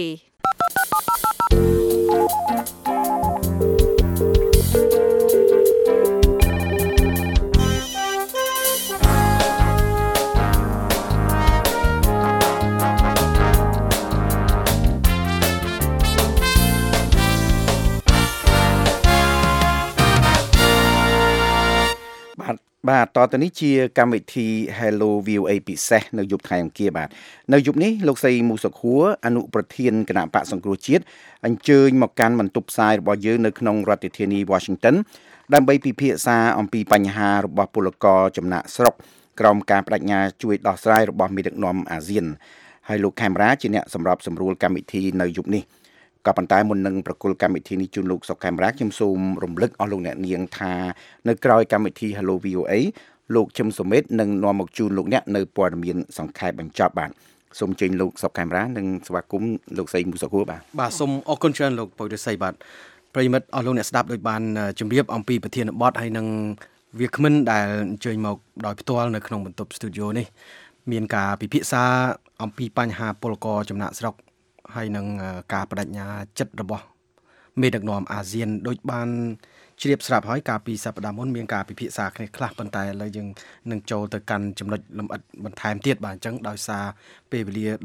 បាទតទៅនេះជាកម្មវិធី Hello VOA ពិសេសនៅយប់ថ្ងៃអង្គារបាទនៅយប់នេះលោកស្រីមូសុខួរអនុប្រធានគណៈបកសង្គ្រោះជាតិអញ្ជើញមកកាន់បន្ទប់ផ្សាយរបស់យើងនៅក្នុងរដ្ឋធានី Washington ដើម្បីពិភាក្សាអំពីបញ្ហារបស់ពលករចំណាក់ស្រុកក្រោមការបដិញ្ញាជួយដោះស្រាយរបស់មេដឹកនាំអាស៊ានហើយលោកខេមរាជាអ្នកសម្របសម្រួលកម្មវិធីនៅយប់នេះក៏ប៉ុន្តែមុននឹងប្រគល់កម្មវិធីនេះជូនលោកសុកខេមរាខ្ញុំសូមរំលឹកអស់លោកអ្នកនាងថានៅក្រោយកម្មវិធី Hello VOA លោកឈឹមសុមេតនឹងនាំមកជូនលោកអ្នកនៅព័ត៌មានសង្ខេបបញ្ចប់បាទសូមអញ្ជើញលោកសុកខេមរានិងស្វាគមន៍លោកស្រីមូសុខួរបាទសូមអរគុណច្រើនលោកពុយរិស័យបាទប្រិមិត្តអស់លោកអ្នកស្ដាប់ដោយបានជម្រាបអំពីប្រធានបទហើយនឹងវាគ្មិនដែលអញ្ជើញមកដោយផ្ទាល់នៅក្នុងបន្ទប់ស្ទូឌីយោនេះមានការពិភាក្សាអំពីបញ្ហាពលករចំណាក់ស្រុកហើយនឹងការបដិញ្ញាចិត្តរបស់មេដឹកនាំអាស៊ានដូចបានជ្រាបស្រាប់ហើយកាលពីសប្តាហ៍មុនមានការពិភាក្សាគ្នាខ្លះប៉ុន្តែឥឡូវយើងនឹងចូលទៅកាន់ចំណុចលម្អិតបន្ថែមទៀតបាទអញ្ចឹងដោយសារពេលវេលាដល់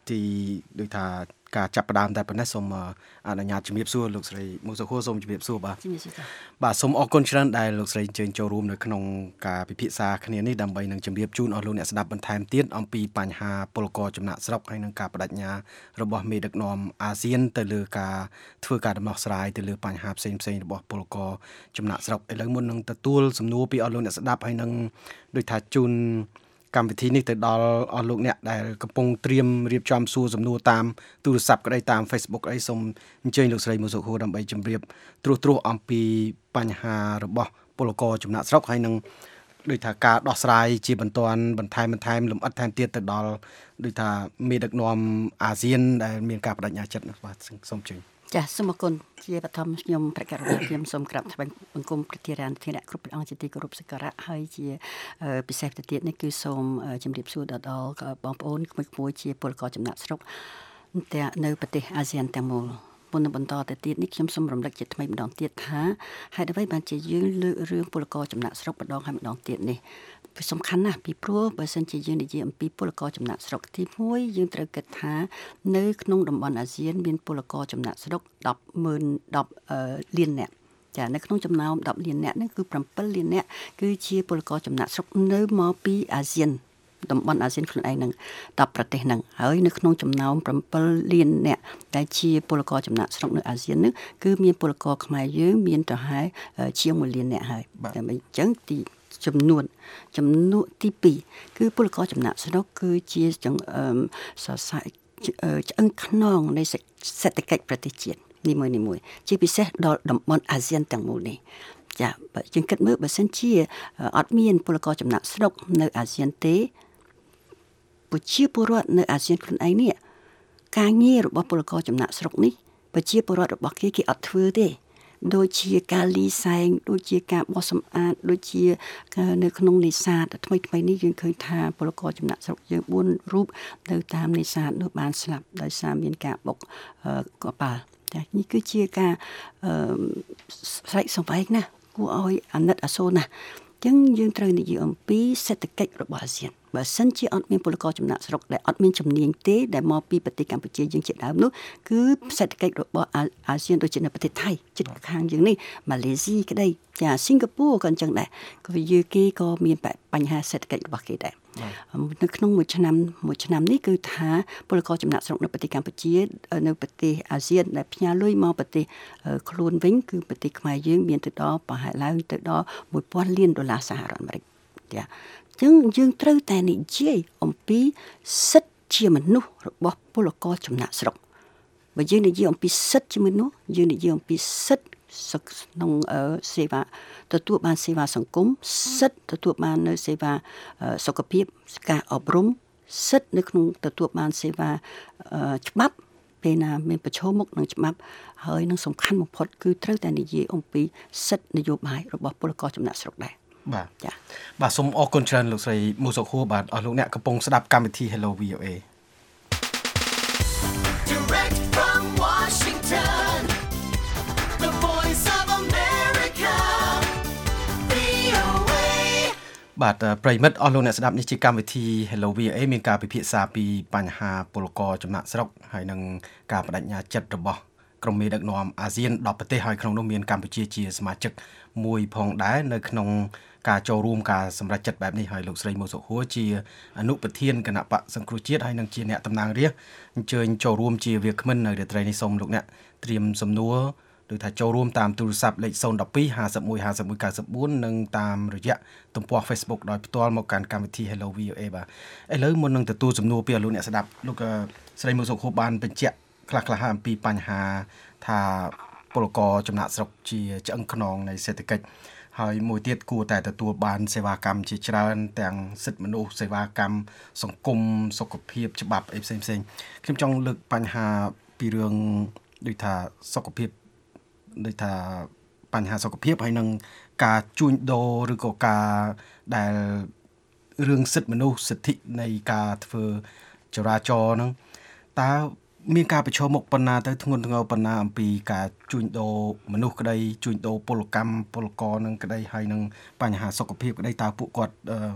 ទីដូចថាការចាប់ផ្ដើមតែប៉ុណ្ណេះសូមអនុញ្ញាតជំរាបសួរលោកស្រីមូសុខួរសូមជំរាបសួរបាទបាទសូមអរគុណច្រើនដែលលោកស្រីអញ្ជើញចូលរួមនៅក្នុងការពិភាក្សាគ្នានេះដើម្បីនឹងជម្រាបជូនអស់លោកអ្នកស្ដាប់បន្ថែមទៀតអំពីបញ្ហាពលករចំណាក់ស្រុកហើយនឹងការបដិញ្ញារបស់មេដឹកនាំអាស៊ានទៅលើការធ្វើការដំណោះស្រាយទៅលើបញ្ហាផ្សេងៗរបស់ពលករចំណាក់ស្រុកឥឡូវមុននឹងទទួលសំណួរពីអស់លោកអ្នកស្ដាប់ហើយនឹងដូចថាជូនកម្មវិធីនេះទៅដល់អស់លោកអ្នកដែលកំពុងត្រៀមរៀបចំសួរសំណួរតាមទូរស័ព្ទក្តីតាម Facebook ក្តីសូមអញ្ជើញលោកស្រីមូសុខួរដើម្បីជម្រាបត្រួសអំពីបញ្ហារបស់ពលករចំណាក់ស្រុកហើយនឹងដូចថាការដោះស្រាយជាបន្ទាន់បន្ថែមលម្អិតថែមទៀតទៅដល់ដូចថាមេដឹកនាំអាស៊ានដែលមានការបដិញ្ញាចិត្តបាទសូមអញ្ជើញចាសសូមអរគុណជាបឋមខ្ញុំប្រកាសរបស់ខ្ញុំសូមក្រាបថ្វាយបង្គំព្រះធារានុធានៈគ្រប់ព្រះអង្គជាទីគោរពសក្ការៈហើយជាពិសេសទៅទៀតនេះគឺសូមជម្រាបសួរដល់បងប្អូនក្មួយៗជាពលករចំណាក់ស្រុកទាំងនៅប្រទេសអាស៊ានទាំងមូលមុននឹងបន្តទៅទៀតនេះខ្ញុំសូមរំលឹកជាថ្មីម្ដងទៀតថាហេតុអ្វីបានជាយើងលើករឿងពលករចំណាក់ស្រុកម្ដងហើយម្ដងទៀតនេះវាសំខាន់ណាស់ពីព្រោះបើសិនជាយើងនិយាយអំពីពលករចំណាក់ស្រុកទី1យើងត្រូវគិតថានៅក្នុងតំបន់អាស៊ានមានពលករចំណាក់ស្រុក10លាននាក់ចានៅក្នុងចំណោម10លាននាក់នេះគឺ7លាននាក់គឺជាពលករចំណាក់ស្រុកនៅមកពីអាស៊ានតំបន់អាស៊ានខ្លួនឯងនឹង10ប្រទេសហ្នឹងហើយនៅក្នុងចំណោម7លាននាក់ដែលជាពលករចំណាក់ស្រុកនៅអាស៊ាននេះគឺមានពលករខ្មែរយើងមានទៅហើយជាង1លាននាក់ហើយតែអញ្ចឹងចំនួនទី2គឺពលករចំណាក់ស្រុកគឺជាសរសៃឆ្អឹងខ្នងនៃសេដ្ឋកិច្ចប្រទេសជាតិនីមួយជាពិសេសដល់តំបន់អាស៊ានទាំងមូលនេះចាបើយើងគិតមើលបើសិនជាអត់មានពលករចំណាក់ស្រុកនៅអាស៊ានទេប្រជាពលរដ្ឋនៅអាស៊ានខ្លួនឯងនេះការងាររបស់ពលករចំណាក់ស្រុកនេះប្រជាពលរដ្ឋរបស់គេអត់ធ្វើទេដូចជាការលីសែងដូចជាការបោះសម្អាតដូចជានៅក្នុងនេសាទថ្មីនេះយើងឃើញថាពលករចំណាក់ស្រុកយើង4រូបនៅតាមនេសាទនោះបានស្លាប់ដោយសារមានការបុកកប៉ាល់ចានេះគឺជាការស្រែកសម្បែងណាគួរឲ្យអាណិតអាសូរណាស់អញ្ចឹងយើងត្រូវនិយាយអំពីសេដ្ឋកិច្ចរបស់អាស៊ានបើសិនជាអត់មានពលករចំណាក់ស្រុកដែលអត់មានជំនាញទេដែលមកពីប្រទេសកម្ពុជាយើងជាដើមនោះគឺសេដ្ឋកិច្ចរបស់អាស៊ានដូចជានៅប្រទេសថៃជិតខាងយើងនេះម៉ាឡេស៊ីក្តីចាសិង្ហបុរីក៏អញ្ចឹងដែរក៏គេក៏មានបញ្ហាសេដ្ឋកិច្ចរបស់គេដែរនៅក្នុងមួយឆ្នាំនេះគឺថាពលករចំណាក់ស្រុកនៅប្រទេសកម្ពុជានៅប្រទេសអាស៊ានដែលផ្ញើលុយមកប្រទេសខ្លួនវិញគឺប្រទេសខ្មែរយើងមានទៅដល់ប្រហែលឡើងទៅដល់$1000 លានសហរដ្ឋអាមេរិកចាអញ្ចឹងយើងត្រូវតែនិយាយអំពីសិទ្ធិជាមនុស្សរបស់ពលករចំណាក់ស្រុកបើយើងនិយាយអំពីសិទ្ធិជាមនុស្សយើងនិយាយអំពីសិទ្ធិក្នុងសេវាទទួលបានសេវាសង្គមសិទ្ធិទទួលបាននៅសេវាសុខភាពការអប់រំសិទ្ធិនៅក្នុងទទួលបានសេវាច្បាប់ពេលណាមានប្រឈមមុខនឹងច្បាប់ហើយនឹងសំខាន់បំផុតគឺត្រូវតែនិយាយអំពីសិទ្ធិនយោបាយរបស់ពលករចំណាក់ស្រុកដែរបាទចាបាទសូមអរគុណច្រើនលោកស្រីមូសុខួរបាទអស់លោកអ្នកកំពុងស្ដាប់កម្មវិធី Hello VOA Direct from Washington The Voice of America VOA បាទប្រិមិត្តអស់លោកអ្នកស្ដាប់នេះជាកម្មវិធី Hello VOA មានការពិភាក្សាពីបញ្ហាពលករចំណាក់ស្រុកហើយនឹងការបដិញ្ញាចិត្តរបស់ក្រុមមេដឹកនាំអាស៊ាន10ប្រទេសហើយក្នុងនោះមានកម្ពុជាជាសមាជិកមួយផងដែរនៅក្នុងការចូលរួមការសម្រេចចិត្តបែបនេះហើយលោកស្រីមូសុខួរជាអនុប្រធានគណៈបកសង្គ្រោះជាតិហើយនឹងជាអ្នកតំណាងរាស្ត្រអញ្ជើញចូលរួមជាវាគ្មិននៅរាត្រីនេះសូមលោកអ្នកត្រៀមសំណួរដោយថាចូលរួមតាមទូរស័ព្ទលេខ012 51 51 94និងតាមរយៈទំព័រ Facebook ដោយផ្ទាល់មកកាន់កម្មវិធី Hello VOA បាទឥឡូវមុននឹងទទួលសំណួរពីលោកអ្នកស្ដាប់លោកស្រីមូសុខួរបានបញ្ជាក់ខ្លះៗអំពីបញ្ហាថាពលករចំណាក់ស្រុកជាឆ្អឹងខ្នងនៃសេដ្ឋកិច្ចហើយមួយទៀតគួរតែទទួលបានសេវាកម្មជាច្រើនទាំងសិទ្ធិមនុស្សសេវាកម្មសង្គមសុខភាពច្បាប់អីផ្សេងខ្ញុំចង់លើកបញ្ហាពីរឿងដូចថាសុខភាពដូចថាបញ្ហាសុខភាពហើយនឹងការជួញដូរឬក៏ការដែលរឿងសិទ្ធិមនុស្សសិទ្ធិនៃការធ្វើចរាចរណ៍ហ្នឹងតើមានការប្រឈមមុខប៉ុណ្ណាទៅធ្ងន់ធ្ងរប៉ុណ្ណាអំពីការជួញដូរមនុស្សក្តីជួញដូរពលករនឹងក្តីហើយនឹងបញ្ហាសុខភាពក្តីតើពួកគាត់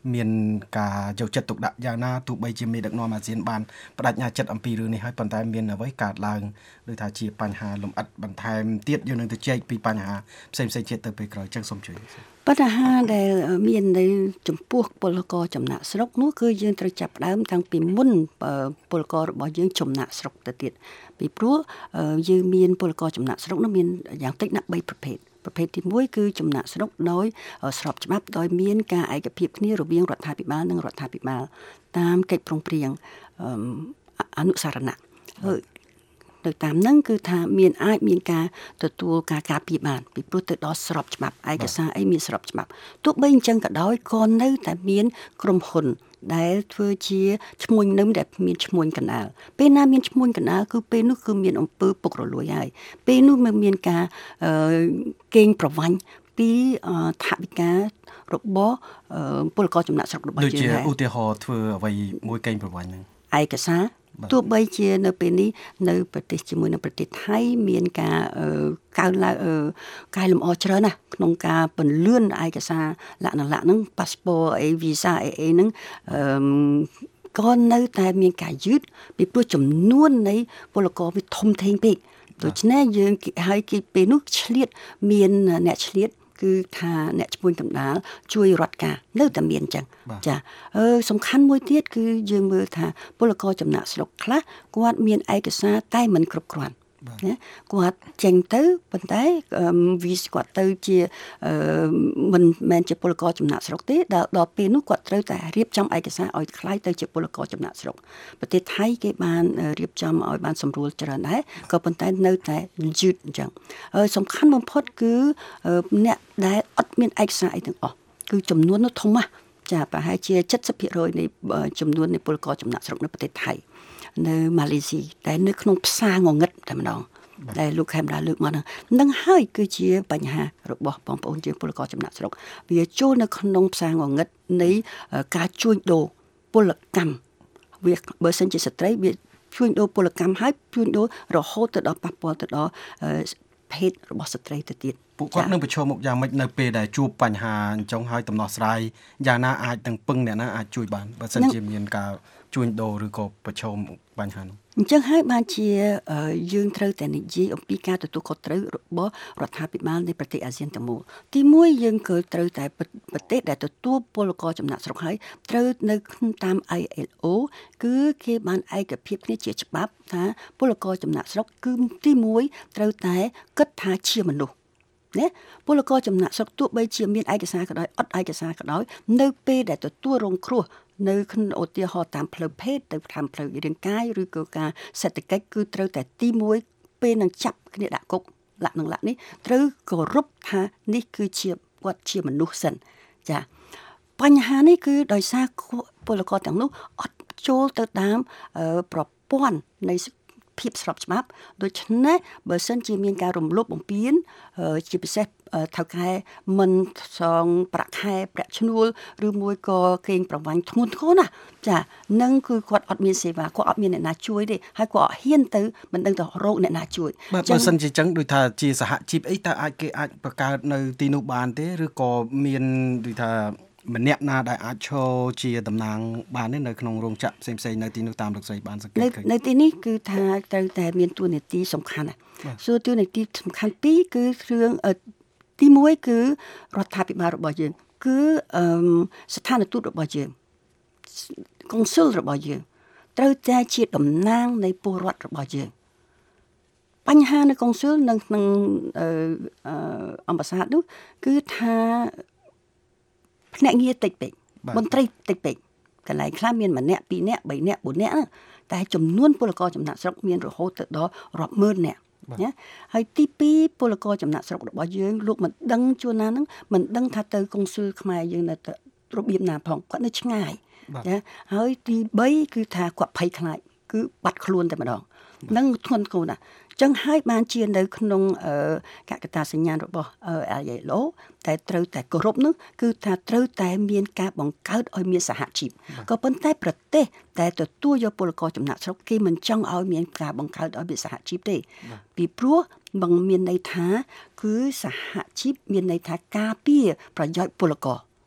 មានការយកចិត្តទុកដាក់យ៉ាងណាទោះបីជាមេដឹកនាំអាស៊ានបានបដិញ្ញាចិត្តអំពីរឿងនេះហើយប៉ុន្តែមានអ្វីកើតឡើងដូចថាជាបញ្ហាលំអិតបន្ថែមទៀតយើងនឹងទៅជែកពីបញ្ហាផ្សេងៗទៀតទៅពេលក្រោយចឹងសូមជួយបញ្ហាដែលមាននៅចំពោះពលករចំណាក់ស្រុកនោះគឺយើងត្រូវចាប់ផ្ដើមតាំងពីមុនពលកររបស់យើងចំណាក់ស្រុកទៅទៀតពីព្រោះយើងមានពលករចំណាក់ស្រុកនោះមានយ៉ាងតិចណាស់3ប្រភេទប្រភេទទី1គឺចំណាក់ស្រុកដោយស្របច្បាប់ដោយមានការឯកភាពគ្នារវាងរដ្ឋាភិបាលនិងរដ្ឋាភិបាលតាមកិច្ចព្រមព្រៀងអនុសារណៈទៅតាមហ្នឹងគឺថាអាចមានការទទួលការការពារបានពីព្រោះទៅដល់ស្របច្បាប់ឯកសារអីមានស្របច្បាប់ទោះបីអញ្ចឹងក៏ដោយក៏នៅតែមានក្រុមហ៊ុនដែលធ្វើជាឈ្មួញនឹមដែលមានឈ្មួញកណ្ដាលពេលណាមានឈ្មួញកណ្ដាលគឺពេលនោះគឺមានអំពើពុករលួយហើយពេលនោះមានការកេងប្រវ័ញ្ចពីថវិការបស់ពលករចំណាក់ស្រុករបស់យើងដែរដូចជាឧទាហរណ៍ធ្វើអ្វីមួយកេងប្រវ័ញ្ចហ្នឹងឯកសារទោះបីជានៅពេលនេះនៅប្រទេសជាមួយនឹងប្រទេសថៃមានការកើនឡើងកែលម្អច្រើនណាស់ក្នុងការពន្លឿនឯកសារលក្ខណៈហ្នឹង passport អី visa អីហ្នឹងក៏នៅតែមានការយឺតពីព្រោះចំនួននៃពលករវាធំធេងពេកដូច្នេះយើងឲ្យគេពេលនោះឆ្លៀតមានអ្នកឆ្លៀតគឺថាអ្នកឈ្មោះកណ្ដាលជួយរដ្ឋការនៅតែមានអញ្ចឹងចាសំខាន់មួយទៀតគឺយើងមើលថាពលករចំណាក់ស្រុកខ្លះគាត់មានឯកសារតែមិនគ្រប់គ្រាន់ណាគាត់ចេញទៅប៉ុន្តែវីសគាត់ទៅជាមិនមែនជាពលករចំណាក់ស្រុកទេដល់ពេលនោះគាត់ត្រូវតែរៀបចំឯកសារឲ្យคล้ายទៅជាពលករចំណាក់ស្រុកប្រទេសថៃគេបានរៀបចំឲ្យបានសម្រួលច្រើនដែរក៏ប៉ុន្តែនៅតែយឺតអញ្ចឹងសំខាន់បំផុតគឺអ្នកដែលអត់មានឯកសារអីទាំងអស់គឺចំនួននោះធំណាស់ចាប្រហែលជា 70% នៃចំនួននៃពលករចំណាក់ស្រុកនៅប្រទេសថៃនៅម៉ាឡេស៊ីតែនៅក្នុងផ្សារងងឹតតែម្ដងដែលលោកខេមរាលើកមកហ្នឹងហើយគឺជាបញ្ហារបស់បងប្អូនជាពលករចំណាក់ស្រុកវាចូលនៅក្នុងផ្សារងងឹតនៃការជួញដូរពលកម្មវាបើសិនជាស្ត្រីវាជួញដូរពលកម្មហើយជួញដូររហូតទៅដល់ប៉ះពាល់ទៅដល់ភេទរបស់ស្ត្រីទៅទៀតពួកគាត់នឹងប្រឈមមុខយ៉ាងម៉េចនៅពេលដែលជួបបញ្ហាអញ្ចឹងហើយដំណោះស្រាយយ៉ាងណាអាចទាំងពឹងអ្នកណាអាចជួយបានបើសិនជាមានការជួញដូរឬក៏ប្រឈមបញ្ហានោះអញ្ចឹងហើយបានជាយើងត្រូវតែនិយាយអំពីការទទួលខុសត្រូវរបស់រដ្ឋាភិបាលនៃប្រទេសអាស៊ានទាំងមូលទី1យើងក៏ត្រូវតែប្រទេសដែលទទួលពលករចំណាក់ស្រុកហើយត្រូវនៅតាម ILO គឺគេបានឯកភាពគ្នាជាច្បាប់ថាពលករចំណាក់ស្រុកគឺទី1ត្រូវតែគិតថាជាមនុស្សណាពលករចំណាក់ស្រុកទោះបីជាមានឯកសារក៏ដោយអត់ឯកសារក៏ដោយនៅពេលដែលទទួលរងគ្រោះនៅក្នុងឧទាហរណ៍តាមផ្លូវភេទទៅតាមផ្លូវរាងកាយឬក៏ការសេដ្ឋកិច្ចគឺត្រូវតែទី1ពេលនឹងចាប់គ្នាដាក់គុកលក្ខណៈនេះត្រូវគោរពថានេះគឺជាគាត់ជាមនុស្សសិនចាបញ្ហានេះគឺដោយសារពលករទាំងនោះអត់ចូលទៅតាមប្រព័ន្ធនៃភាពស្របច្បាប់ដូច្នេះបើសិនជាមានការរំលោភបំពានជាពិសេសថៅកែមិនសងប្រាក់ខែប្រាក់ឈ្នួលឬមួយក៏កេងប្រវ័ញ្ចធ្ងន់ធ្ងរណាចានឹងគឺគាត់អត់មានសេវាគាត់អត់មានអ្នកណាជួយទេហើយគាត់អត់ហ៊ានទៅមិនដឹងទៅរកអ្នកណាជួយបើសិនជាចឹងដូចថាជាសហជីពអីតើគេអាចបង្កើតនៅទីនោះបានទេឬក៏មានដូចថាម្នាក់ណាដែលអាចឈរជាតំណាងបាននៅក្នុងរោងចក្រផ្សេងៗនៅទីនោះតាមលោកស្រីបានសង្កេតឃើញនៅទីនេះគឺថាត្រូវតែមានតួនាទីសំខាន់ណាសួរតួនាទីសំខាន់2គឺរឿងទី1គឺរដ្ឋាភិបាលរបស់យើងគឺស្ថានទូតរបស់យើងកុងស៊ុលរបស់យើងត្រូវតែជាតំណាងនៃពលរដ្ឋរបស់យើងបញ្ហានៅកុងស៊ុលនិងក្នុងអម្បាសាទនោះគឺថាភ្នាក់ងារតិចពេកមន្ត្រីតិចពេកកន្លែងខ្លះមាន1នាក់2នាក់3នាក់4នាក់តែចំនួនពលករចំណាក់ស្រុកមានរហូតទៅដល់រាប់ម៉ឺននាក់ណាហើយទី2ពលករចំណាក់ស្រុករបស់យើងលោកមិនដឹងជួនណាហ្នឹងមិនដឹងថាទៅកុងស៊ុលខ្មែរយើងនៅទៅរបៀបណាផងគាត់នៅឆ្ងាយណាហើយទី3គឺថាគាត់ភ័យខ្លាចគឺបាត់ខ្លួនតែម្ដងនឹងធ្ងន់ធ្ងរណាស់ចឹងហើយបានជានៅក្នុងកក្កតាសញ្ញាណរបស់ ILO តែត្រូវតែគោរពនោះគឺថាត្រូវតែមានការបង្កើតឲ្យមានសហជីពក៏ប៉ុន្តែប្រទេសតែទទួលយកពលករចំណាក់ស្រុកគេមិនចង់ឲ្យមានការបង្កើតឲ្យមានសហជីពទេពីព្រោះបង្មានន័យថាគឺសហជីពមានន័យថាការពារប្រយោជន៍ពលករ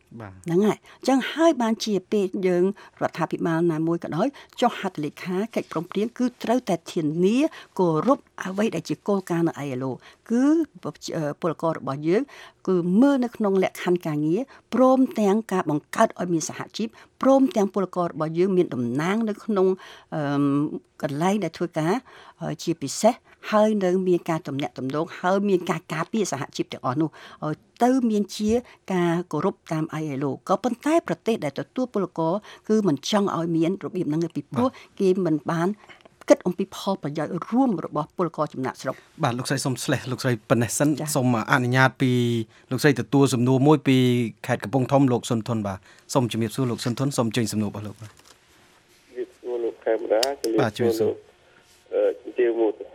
ហ្នឹងហើយអញ្ចឹងហើយបានជាពេលយើងរដ្ឋាភិបាលណាមួយក៏ដោយចុះហត្ថលេខាកិច្ចព្រមព្រៀងគឺត្រូវតែធានាគោរពអ្វីដែលជាគោលការណ៍នៅ ILO គឺពលកររបស់យើងគឺមើលនៅក្នុងលក្ខខណ្ឌការងារព្រមទាំងការបង្កើតឲ្យមានសហជីពព្រមទាំងពលកររបស់យើងមានតំណែងនៅក្នុងកន្លែងដែលធ្វើការជាពិសេសហើយនៅមានការទំនាក់ទំនងហើយមានការការពារសហជីពទាំងអស់នោះទៅមានជាការគោរពតាម ILO ក៏ប៉ុន្តែប្រទេសដែលទទួលពលករគឺមិនចង់ឲ្យមានរបៀបហ្នឹងពីព្រោះគេមិនបានគិតអំពីផលប្រយោជន៍រួមរបស់ពលករចំណាក់ស្រុកបាទលោកស្រីសូមស្លេះលោកស្រីប៉ុណ្ណេះសិនសូមអនុញ្ញាតពីលោកស្រីទទួលសំណួរមួយពីខេត្តកំពង់ធំលោកសុនធុនបាទសូមជំរាបសួរលោកសុនធុនសូមជើញសំណួររបស់លោកបាទជំរាបសួរលោកខេមរាជំរាបសួរលោកជាមួយទៅ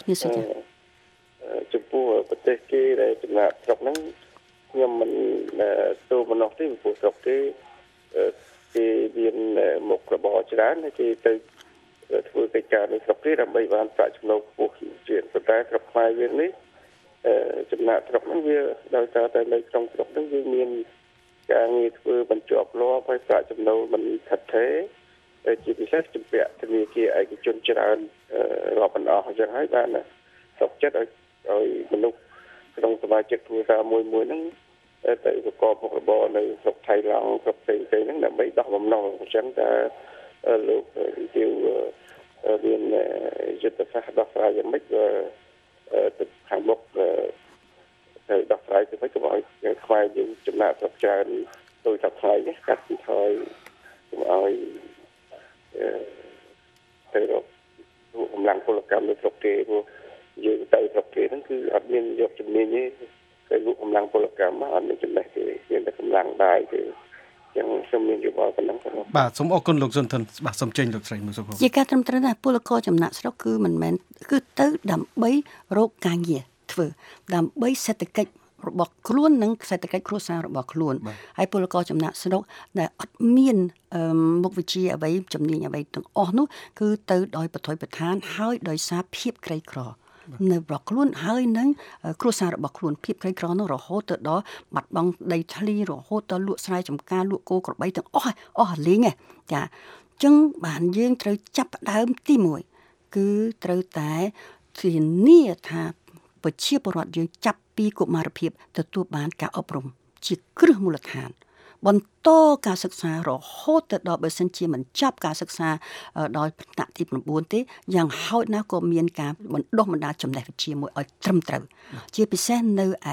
ចំពោះប្រទេសគេដែលចំណាក់ស្រុកហ្នឹងខ្ញុំមិនទៅបំណោះទេព្រោះស្រុកគេមានមុខរបរច្រើនហើយគេទៅធ្វើកិច្ចការនៅស្រុកគេដើម្បីបានប្រាក់ចំណូលខ្ពស់ជាងប៉ុន្តែស្រុកខ្មែរយើងនេះចំណាក់ស្រុកហ្នឹងវាដោយសារតែនៅក្នុងស្រុកហ្នឹងវាមានការងារធ្វើបញ្ចប់លាប់ហើយប្រាក់ចំណូលមិនថិតថេរជាពិសេសជំពាក់ធនាគារឯកជនច្រើនរាប់មិនអស់អញ្ចឹងហើយបានស្រុកចិត្តឲ្យមនុស្សក្នុងសមាជិកគ្រួសារមួយហ្នឹងទៅប្រកបមុខរបរនៅស្រុកថៃឡង់ស្រុកផ្សេងៗហ្នឹងដើម្បីដោះបំណុលអញ្ចឹងតែលោកជាមានយុទ្ធសាស្ត្រដោះស្រាយយ៉ាងម៉េចទៅខាងមុខទៅដោះស្រាយទៅវិញកុំឲ្យខ្មែរយើងចំណាក់ស្រុកច្រើនដោយតែថ្លៃនេះកាត់បន្ថយកុំឲ្យទៅរកកម្លាំងពលកម្មនៅស្រុកគេព្រោះយើងទៅស្រុកគេហ្នឹងគឺអត់មានយកជំនាញទេទៅលក់កម្លាំងពលកម្មអត់មានចំណេះទេមានតែកម្លាំងដែរទេចឹងសូមមានយោបល់ប៉ុណ្ណឹងបាទសូមអរគុណលោកសុនធុនបាទសូមចេញលោកស្រីមួយសុខជាការត្រឹមត្រូវណាស់ពលករចំណាក់ស្រុកគឺមិនមែនគឺទៅដើម្បីរកការងារធ្វើដើម្បីសេដ្ឋកិច្ចរបស់ខ្លួននិងសេដ្ឋកិច្ចគ្រួសាររបស់ខ្លួនហើយពលករចំណាក់ស្រុកដែលអត់មានមុខវិជ្ជាអ្វីជំនាញអ្វីទាំងអស់នោះគឺទៅដោយបថុយប្រឋានហើយដោយសារភាពក្រីក្រនៅរបស់ខ្លួនហើយនឹងគ្រួសាររបស់ខ្លួនភាពក្រីក្រនោះរហូតទៅដល់បាត់បង់ដីធ្លីរហូតដល់លក់ស្រែចម្ការលក់គោក្របីទាំងអស់លេងចាអញ្ចឹងបានយើងត្រូវចាប់ផ្ដើមទី1គឺត្រូវតែធានាថាប្រជាពលរដ្ឋយើងចាប់ពីកុមារភាពទទួលបានការអប់រំជាគ្រឹះមូលដ្ឋានបន្តការសិក្សារហូតទៅដល់បើសិនជាមិនចាប់ការសិក្សាដល់ថ្នាក់ទី9ទេយ៉ាងហោចណាស់ក៏មានការបណ្ដុះបណ្ដាលចំណេះវិជ្ជាមួយឲ្យត្រឹមត្រូវជាពិសេសនៅឯ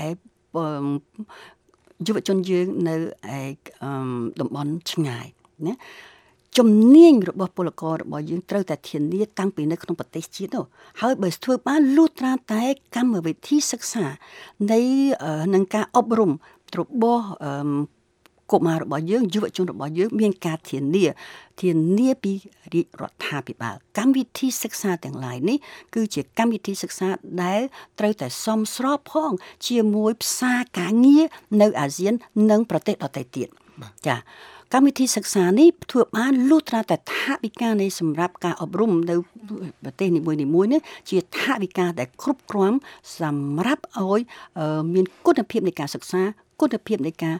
យុវជនយើងនៅឯតំបន់ឆ្ងាយណាជំនាញរបស់ពលកររបស់យើងត្រូវតែធានាតាំងពីនៅក្នុងប្រទេសជាតិនោះហើយបើធ្វើបានលុះត្រាតែកម្មវិធីសិក្សានៃនឹងការអប់រំរបស់កុមាររបស់យើងយុវជនរបស់យើងមានការធានាពីរាជរដ្ឋាភិបាលកម្មវិធីសិក្សាទាំងឡាយនេះគឺជាកម្មវិធីសិក្សាដែលត្រូវតែសមស្របផងជាមួយផ្សារការងារនៅអាស៊ាននិងប្រទេសដទៃទៀតចាកម្មវិធីសិក្សានេះធ្វើបានលុះត្រាតែថវិកានៃសម្រាប់ការអប់រំនៅប្រទេសនីមួយៗនេះជាថវិកាដែលគ្រប់គ្រាន់សម្រាប់ឲ្យមានគុណភាពនៃការសិក្សាគុណភាពនៃការ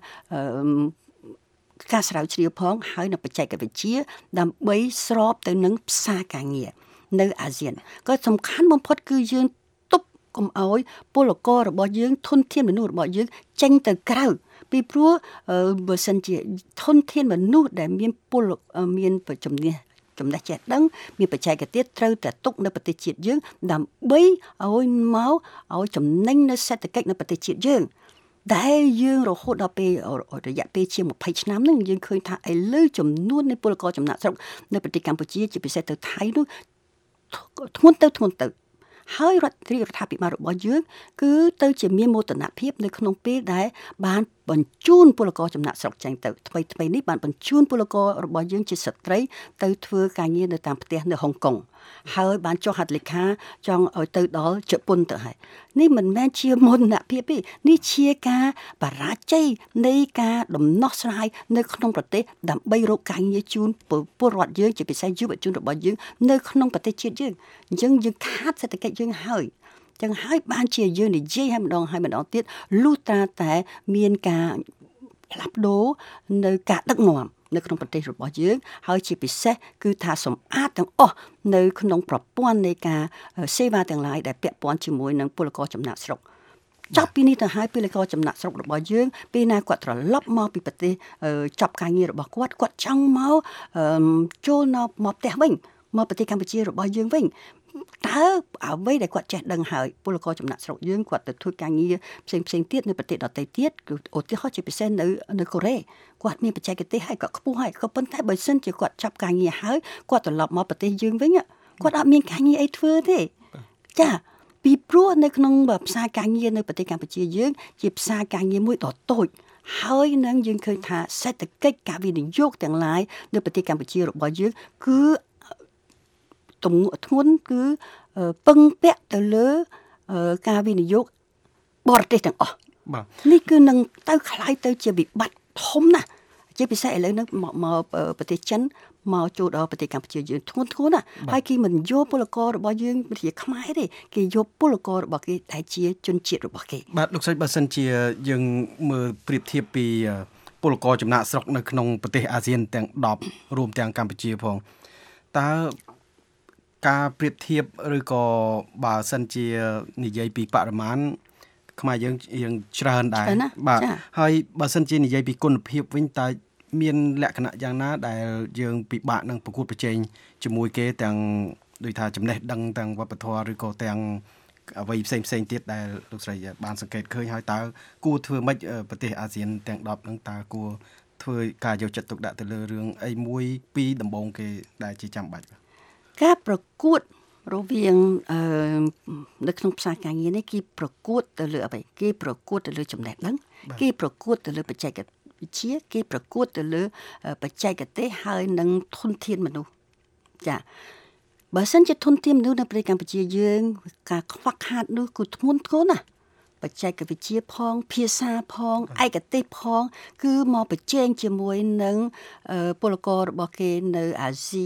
ស្រាវជ្រាវផងហើយនៅបច្ចេកវិទ្យាដើម្បីស្របទៅនឹងផ្សារការងារនៅអាស៊ានក៏សំខាន់បំផុតគឺយើងទប់កុំឲ្យពលកររបស់យើងធនធានមនុស្សរបស់យើងចេញទៅក្រៅពីព្រោះបើសិនជាធនធានមនុស្សដែលមានចំណេះចេះដឹងមានបច្ចេកទេសត្រូវតែទុកនៅប្រទេសជាតិយើងដើម្បីឲ្យមកឲ្យចំណេញនៅសេដ្ឋកិច្ចនៅប្រទេសជាតិយើងដែលយើងរហូតដល់ពេលរយៈពេលជាង20ឆ្នាំហ្នឹងយើងឃើញថាឥឡូវចំនួននៃពលករចំណាក់ស្រុកនៅប្រទេសកម្ពុជាជាពិសេសទៅថៃនោះធ្ងន់ទៅហើយរដ្ឋាភិបាលរបស់យើងគឺទៅជាមានមោទនភាពនៅក្នុងពេលដែលបានបញ្ជូនពលករចំណាក់ស្រុកចេញទៅថ្មីនេះបានបញ្ជូនពលកររបស់យើងជាស្ត្រីទៅធ្វើការងារនៅតាមផ្ទះនៅហុងកុងហើយបានចុះហត្ថលេខាចង់ឲ្យទៅដល់ជប៉ុនទៅហើយនេះមិនមែនជាមោទនភាពទេនេះជាការបរាជ័យនៃការដំណោះស្រាយនៅក្នុងប្រទេសដើម្បីរកការងារជូនពលរដ្ឋយើងជាពិសេសយុវជនរបស់យើងនៅក្នុងប្រទេសជាតិយើងអញ្ចឹងយើងខាតសេដ្ឋកិច្ចយើងហើយចឹងហើយបានជាយើងនិយាយឲ្យម្ដងទៀតលុះត្រាតែមានការផ្លាស់ប្ដូរនៅការដឹកនាំនៅក្នុងប្រទេសរបស់យើងហើយជាពិសេសគឺថាសម្អាតទាំងអស់នៅក្នុងប្រព័ន្ធនៃការសេវាទាំងឡាយដែលពាក់ព័ន្ធជាមួយនឹងពលករចំណាក់ស្រុកចាប់ពីនេះទៅហើយពលករចំណាក់ស្រុករបស់យើងពេលណាគាត់ត្រឡប់មកពីប្រទេសចប់ការងាររបស់គាត់ចង់មកចូលមកផ្ទះវិញមកប្រទេសកម្ពុជារបស់យើងវិញតើអ្វីដែលគាត់ចេះដឹងហើយពលករចំណាក់ស្រុកយើងគាត់ទៅធ្វើការងារផ្សេងទៀតនៅប្រទេសដទៃទៀតគឺឧទាហរណ៍ជាពិសេសនៅកូរ៉េគាត់មានបច្ចេកទេសហើយគាត់ខ្ពស់ហើយក៏ប៉ុន្តែបើសិនជាគាត់ចាប់ការងារហើយគាត់ត្រឡប់មកប្រទេសយើងវិញគាត់អត់មានការងារអីធ្វើទេចាពីព្រោះនៅក្នុងផ្សារការងារនៅប្រទេសកម្ពុជាយើងជាផ្សារការងារមួយដ៏តូចហើយនឹងយើងឃើញថាសេដ្ឋកិច្ចការវិនិយោគទាំងឡាយនៅប្រទេសកម្ពុជារបស់យើងគឺធ្ងន់គឺពឹងពាក់ទៅលើការវិនិយោគបរទេសទាំងអស់នេះគឺនឹងទៅคล้ายទៅជាវិបត្តិធំណាស់ជាពិសេសឥឡូវនេះមកប្រទេសចិនមកចូលដល់ប្រទេសកម្ពុជាយើងធ្ងន់ណាស់ហើយគេមិនយកពលកររបស់យើងជាខ្មែរទេគេយកពលកររបស់គេដែលជាជនជាតិរបស់គេបាទលោកស្រីបើសិនជាយើងមើលប្រៀបធៀបពីពលករចំណាក់ស្រុកនៅក្នុងប្រទេសអាស៊ានទាំង10រួមទាំងកម្ពុជាផងតើការប្រៀបធៀបឬក៏បើសិនជានិយាយពីបរិមាណខ្មែរយើងច្រើនដែរបាទហើយបើសិនជានិយាយពីគុណភាពវិញតើមានលក្ខណៈយ៉ាងណាដែលយើងពិបាកនឹងប្រកួតប្រជែងជាមួយគេទាំងដូចថាចំណេះដឹងទាំងវប្បធម៌ឬក៏ទាំងអ្វីផ្សេងទៀតដែលលោកស្រីបានសង្កេតឃើញហើយតើគួរធ្វើម៉េចប្រទេសអាស៊ានទាំង10ហ្នឹងតើគួរធ្វើការយកចិត្តទុកដាក់ទៅលើរឿងអីមួយពីរដំបូងគេដែលជាចាំបាច់ការប្រកួតរវាងនៅក្នុងផ្សារការងារនេះគេប្រកួតទៅលើអ្វីគេប្រកួតទៅលើចំណេះដឹងគេប្រកួតទៅលើបច្ចេកវិទ្យាគេប្រកួតទៅលើបច្ចេកទេសហើយនិងធនធានមនុស្សចាបើសិនជាធនធានមនុស្សនៅប្រទេសកម្ពុជាយើងការខ្វះខាតនោះគឺធ្ងន់ណាស់បច្ចេកវិទ្យាផងភាសាផងឯកទេសផងគឺមកប្រជែងជាមួយនឹងពលកររបស់គេនៅអាស៊ី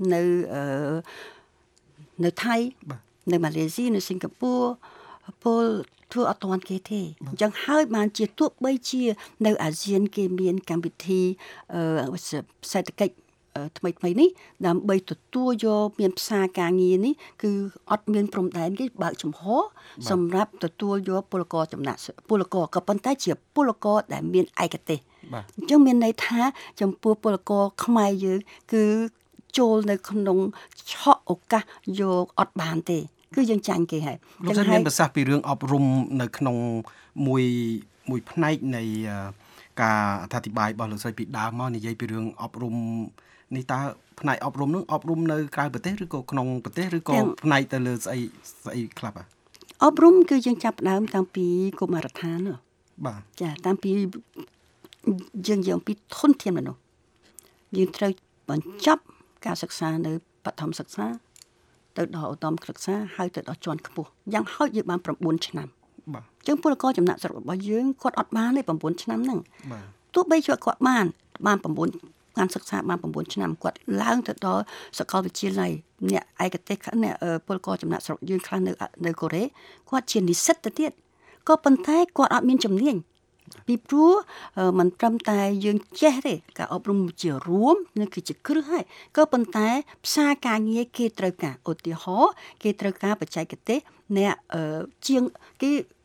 នៅថៃនៅម៉ាឡេស៊ីនៅសិង្ហបុរីពលធ្វើអត់ទាន់គេទេអញ្ចឹងហើយបានជាទោះបីជានៅអាស៊ានគេមានកម្មវិធីសេដ្ឋកិច្ចថ្មីនេះដើម្បីទទួលយកមានផ្សារការងារនេះគឺអត់មានព្រំដែនគេបើកចំហសម្រាប់ទទួលយកពលករចំណាក់ពលករក៏ប៉ុន្តែជាពលករដែលមានឯកទេសអញ្ចឹងមានន័យថាចំពោះពលករខ្មែរយើងគឺចូលនៅក្នុងឆក់ឱកាសយកអត់បានទេគឺយើងចាញ់គេហើយលោកស្រីមានប្រសាសន៍ពីរឿងអប់រំនៅក្នុងមួយផ្នែកនៃការអធិប្បាយរបស់លោកស្រីពីដើមមកនិយាយពីរឿងអប់រំនេះតើផ្នែកអប់រំនោះអប់រំនៅក្រៅប្រទេសឬក៏ក្នុងប្រទេសឬក៏ផ្នែកទៅលើស្អីខ្លះបាទអប់រំគឺយើងចាប់ផ្ដើមតាំងពីកុមារដ្ឋានបាទចាតាំងពីយើងយកពីធនធានមនុស្សយើងត្រូវបញ្ចប់ការសិក្សានៅបឋមសិក្សាទៅដល់ឧត្តមសិក្សាហើយទៅដល់ជាន់ខ្ពស់យ៉ាងហោចយើងបាន9ឆ្នាំបាទអញ្ចឹងពលករចំណាក់ស្រុករបស់យើងគាត់អត់បានទេ9ឆ្នាំហ្នឹងបាទទោះបីជាគាត់បាន9ការសិក្សាបាន9ឆ្នាំគាត់ឡើងទៅដល់សាកលវិទ្យាល័យអ្នកឯកទេសអ្នកពលករចំណាក់ស្រុកយើងខ្លះនៅកូរ៉េគាត់ជានិស្សិតទៅទៀតក៏ប៉ុន្តែគាត់អត់មានជំនាញពីព្រោះมันត្រឹមតែយើងចេះទេការអប់រំជារួមនេះគឺជាគ្រឹះហើយក៏ប៉ុន្តែផ្សារការងារគេត្រូវការឧទាហរណ៍គេត្រូវការបច្ចេកទេសអ្នកជាងគេ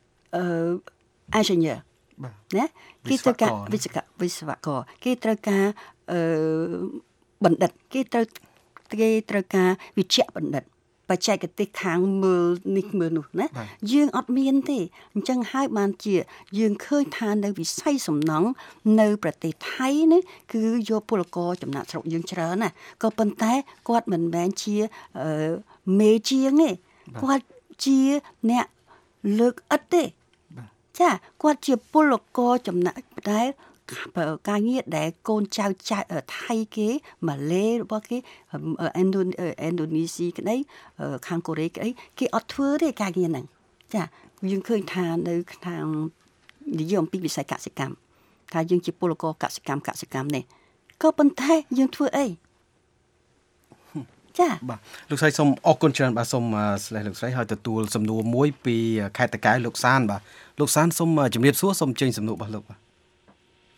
engineer ណាគេត្រូវការវិស្វករគេត្រូវការបណ្ឌិតគេត្រូវការវិជ្ជបណ្ឌិតបច្ចេកទេសខាងមើលនេះមើលនោះណាយើងអត់មានទេអញ្ចឹងហើយបានជាយើងឃើញថានៅវិស័យសំណង់នៅប្រទេសថៃនេះគឺយកពលករចំណាក់ស្រុកយើងច្រើនណាក៏ប៉ុន្តែគាត់មិនមែនជាមេជាងទេគាត់ជាអ្នកលើកឥតទេចាគាត់ជាពលករចំណាក់ដែលការងារដែលកូនចៅថៃគេម៉ាឡេរបស់គេឥណ្ឌូនេស៊ីក្តីខាងកូរ៉េក្តីគេអត់ធ្វើទេការងារហ្នឹងចាយើងឃើញថានៅខាងនិយាយអំពីវិស័យកសិកម្មថាយើងជាពលករកសិកម្មនេះក៏ប៉ុន្តែយើងធ្វើអីចាបាទលោកស្រីសូមអរគុណច្រើនបាទសូមស្លេះលោកស្រីហើយទទួលសំណួរមួយពីខេត្តតាកែវលោកសានបាទលោកសានសូមជម្រាបសួរសូមចេញសំណួររបស់លោកបាទ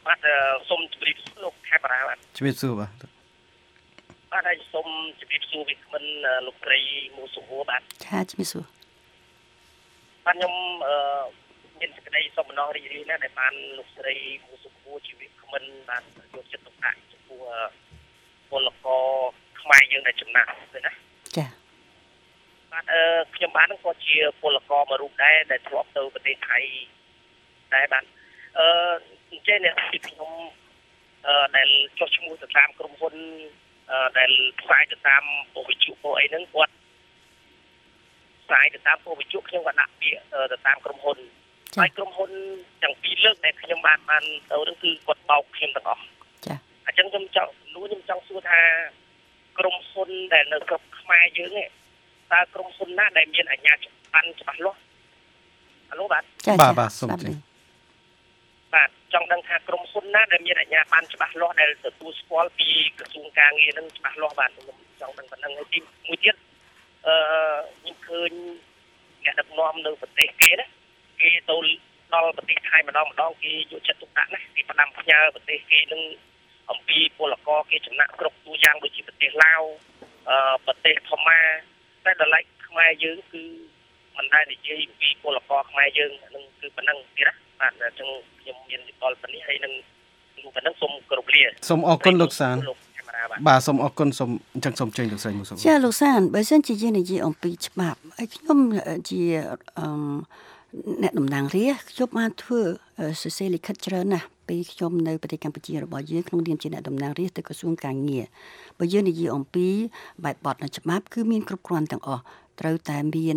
បាទសូមជម្រាបសួរលោកខេបរាបាទជំរាបសួរបាទហើយសូមជម្រាបសួរវិក្កាមលោកស្រីមូសុហួរបាទចាជំរាបសួរបាទខ្ញុំមានសេចក្តីសុំម្ដងរីករាយណាស់ដែលបានលោកស្រីមូសុហួរជាវិក្កាមបានយកចិត្តទុកដាក់ចំពោះពលករខ្មែរយើងដែលចំណាក់ទៅណាចាបាទខ្ញុំបាននឹងក៏ជាពលករមួយរូបដែរដែលធ្លាប់ទៅប្រទេសថៃដែរបាទអញ្ចឹងអ្នកពីខ្ញុំដែលចុះឈ្មោះទៅតាមក្រុមហ៊ុនដែលផ្សាយទៅតាមពវិជ្ជាអីហ្នឹងគាត់ផ្សាយទៅតាមពវិជ្ជាខ្ញុំក៏ដាក់ពាក្យទៅតាមក្រុមហ៊ុនហើយក្រុមហ៊ុនទាំងពីរលើកដែលខ្ញុំបានទៅហ្នឹងគឺគាត់បោកខ្ញុំទាំងអស់ចាអញ្ចឹងខ្ញុំចង់សួរថាក្រុមហ៊ុនដែលនៅស្រុកខ្មែរយើងនេះតើក្រុមហ៊ុនណាដែលមានអាជ្ញាប័ណ្ណច្បាស់លាស់អាឡូបាទបាទសូមជម្រាបបាទចង់ដឹងថាក្រុមហ៊ុនណាដែលមានអាជ្ញាប័ណ្ណច្បាស់លាស់ដែលទទួលស្គាល់ពីក្រសួងការងារនឹងច្បាស់លាស់បាទខ្ញុំចង់ដឹងប៉ុណ្ណឹងហើយទីមួយទៀតខ្ញុំឃើញអ្នកដឹកនាំនៅប្រទេសគេណាគេទៅដល់ប្រទេសថៃម្ដងគេយកចិត្តទុកដាក់ណាស់គេផ្ដាំផ្ញើប្រទេសគេនឹងអំពីពលករគេចំណាក់ស្រុកទូយ៉ាងដូចជាប្រទេសឡាវប្រទេសផម៉ាតែដល់ឡែកខ្មែរយើងគឺមិនដែលនិយាយពីពលករខ្មែរយើងនឹងគឺប៉ុណ្ណឹងទៀតណាបាទអញ្ចឹងខ្ញុំមានវិបល់ប៉ុណ្នេះហើយនឹងប៉ុណ្ណឹងសូមគោរពលាសូមអរគុណលោកសានបាទសូមអរគុណសូមអញ្ចឹងសូមជើញលោកស្រីមួយសូមចាលោកសានបើសិនជាយើងនិយាយអំពីច្បាប់ហើយខ្ញុំជាអ្នកតំណាងរាស្ត្រខ្ញុំបានធ្វើសរសេរលិខិតច្រើនណាស់ពីខ្ញុំនៅប្រទេសកម្ពុជារបស់យើងក្នុងនាមជាអ្នកតំណាងរាស្ត្រទៅក្រសួងការងារបើយើងនិយាយអំពីបែបបទនៃច្បាប់គឺមានគ្រប់គ្រាន់ទាំងអស់ត្រូវតែមាន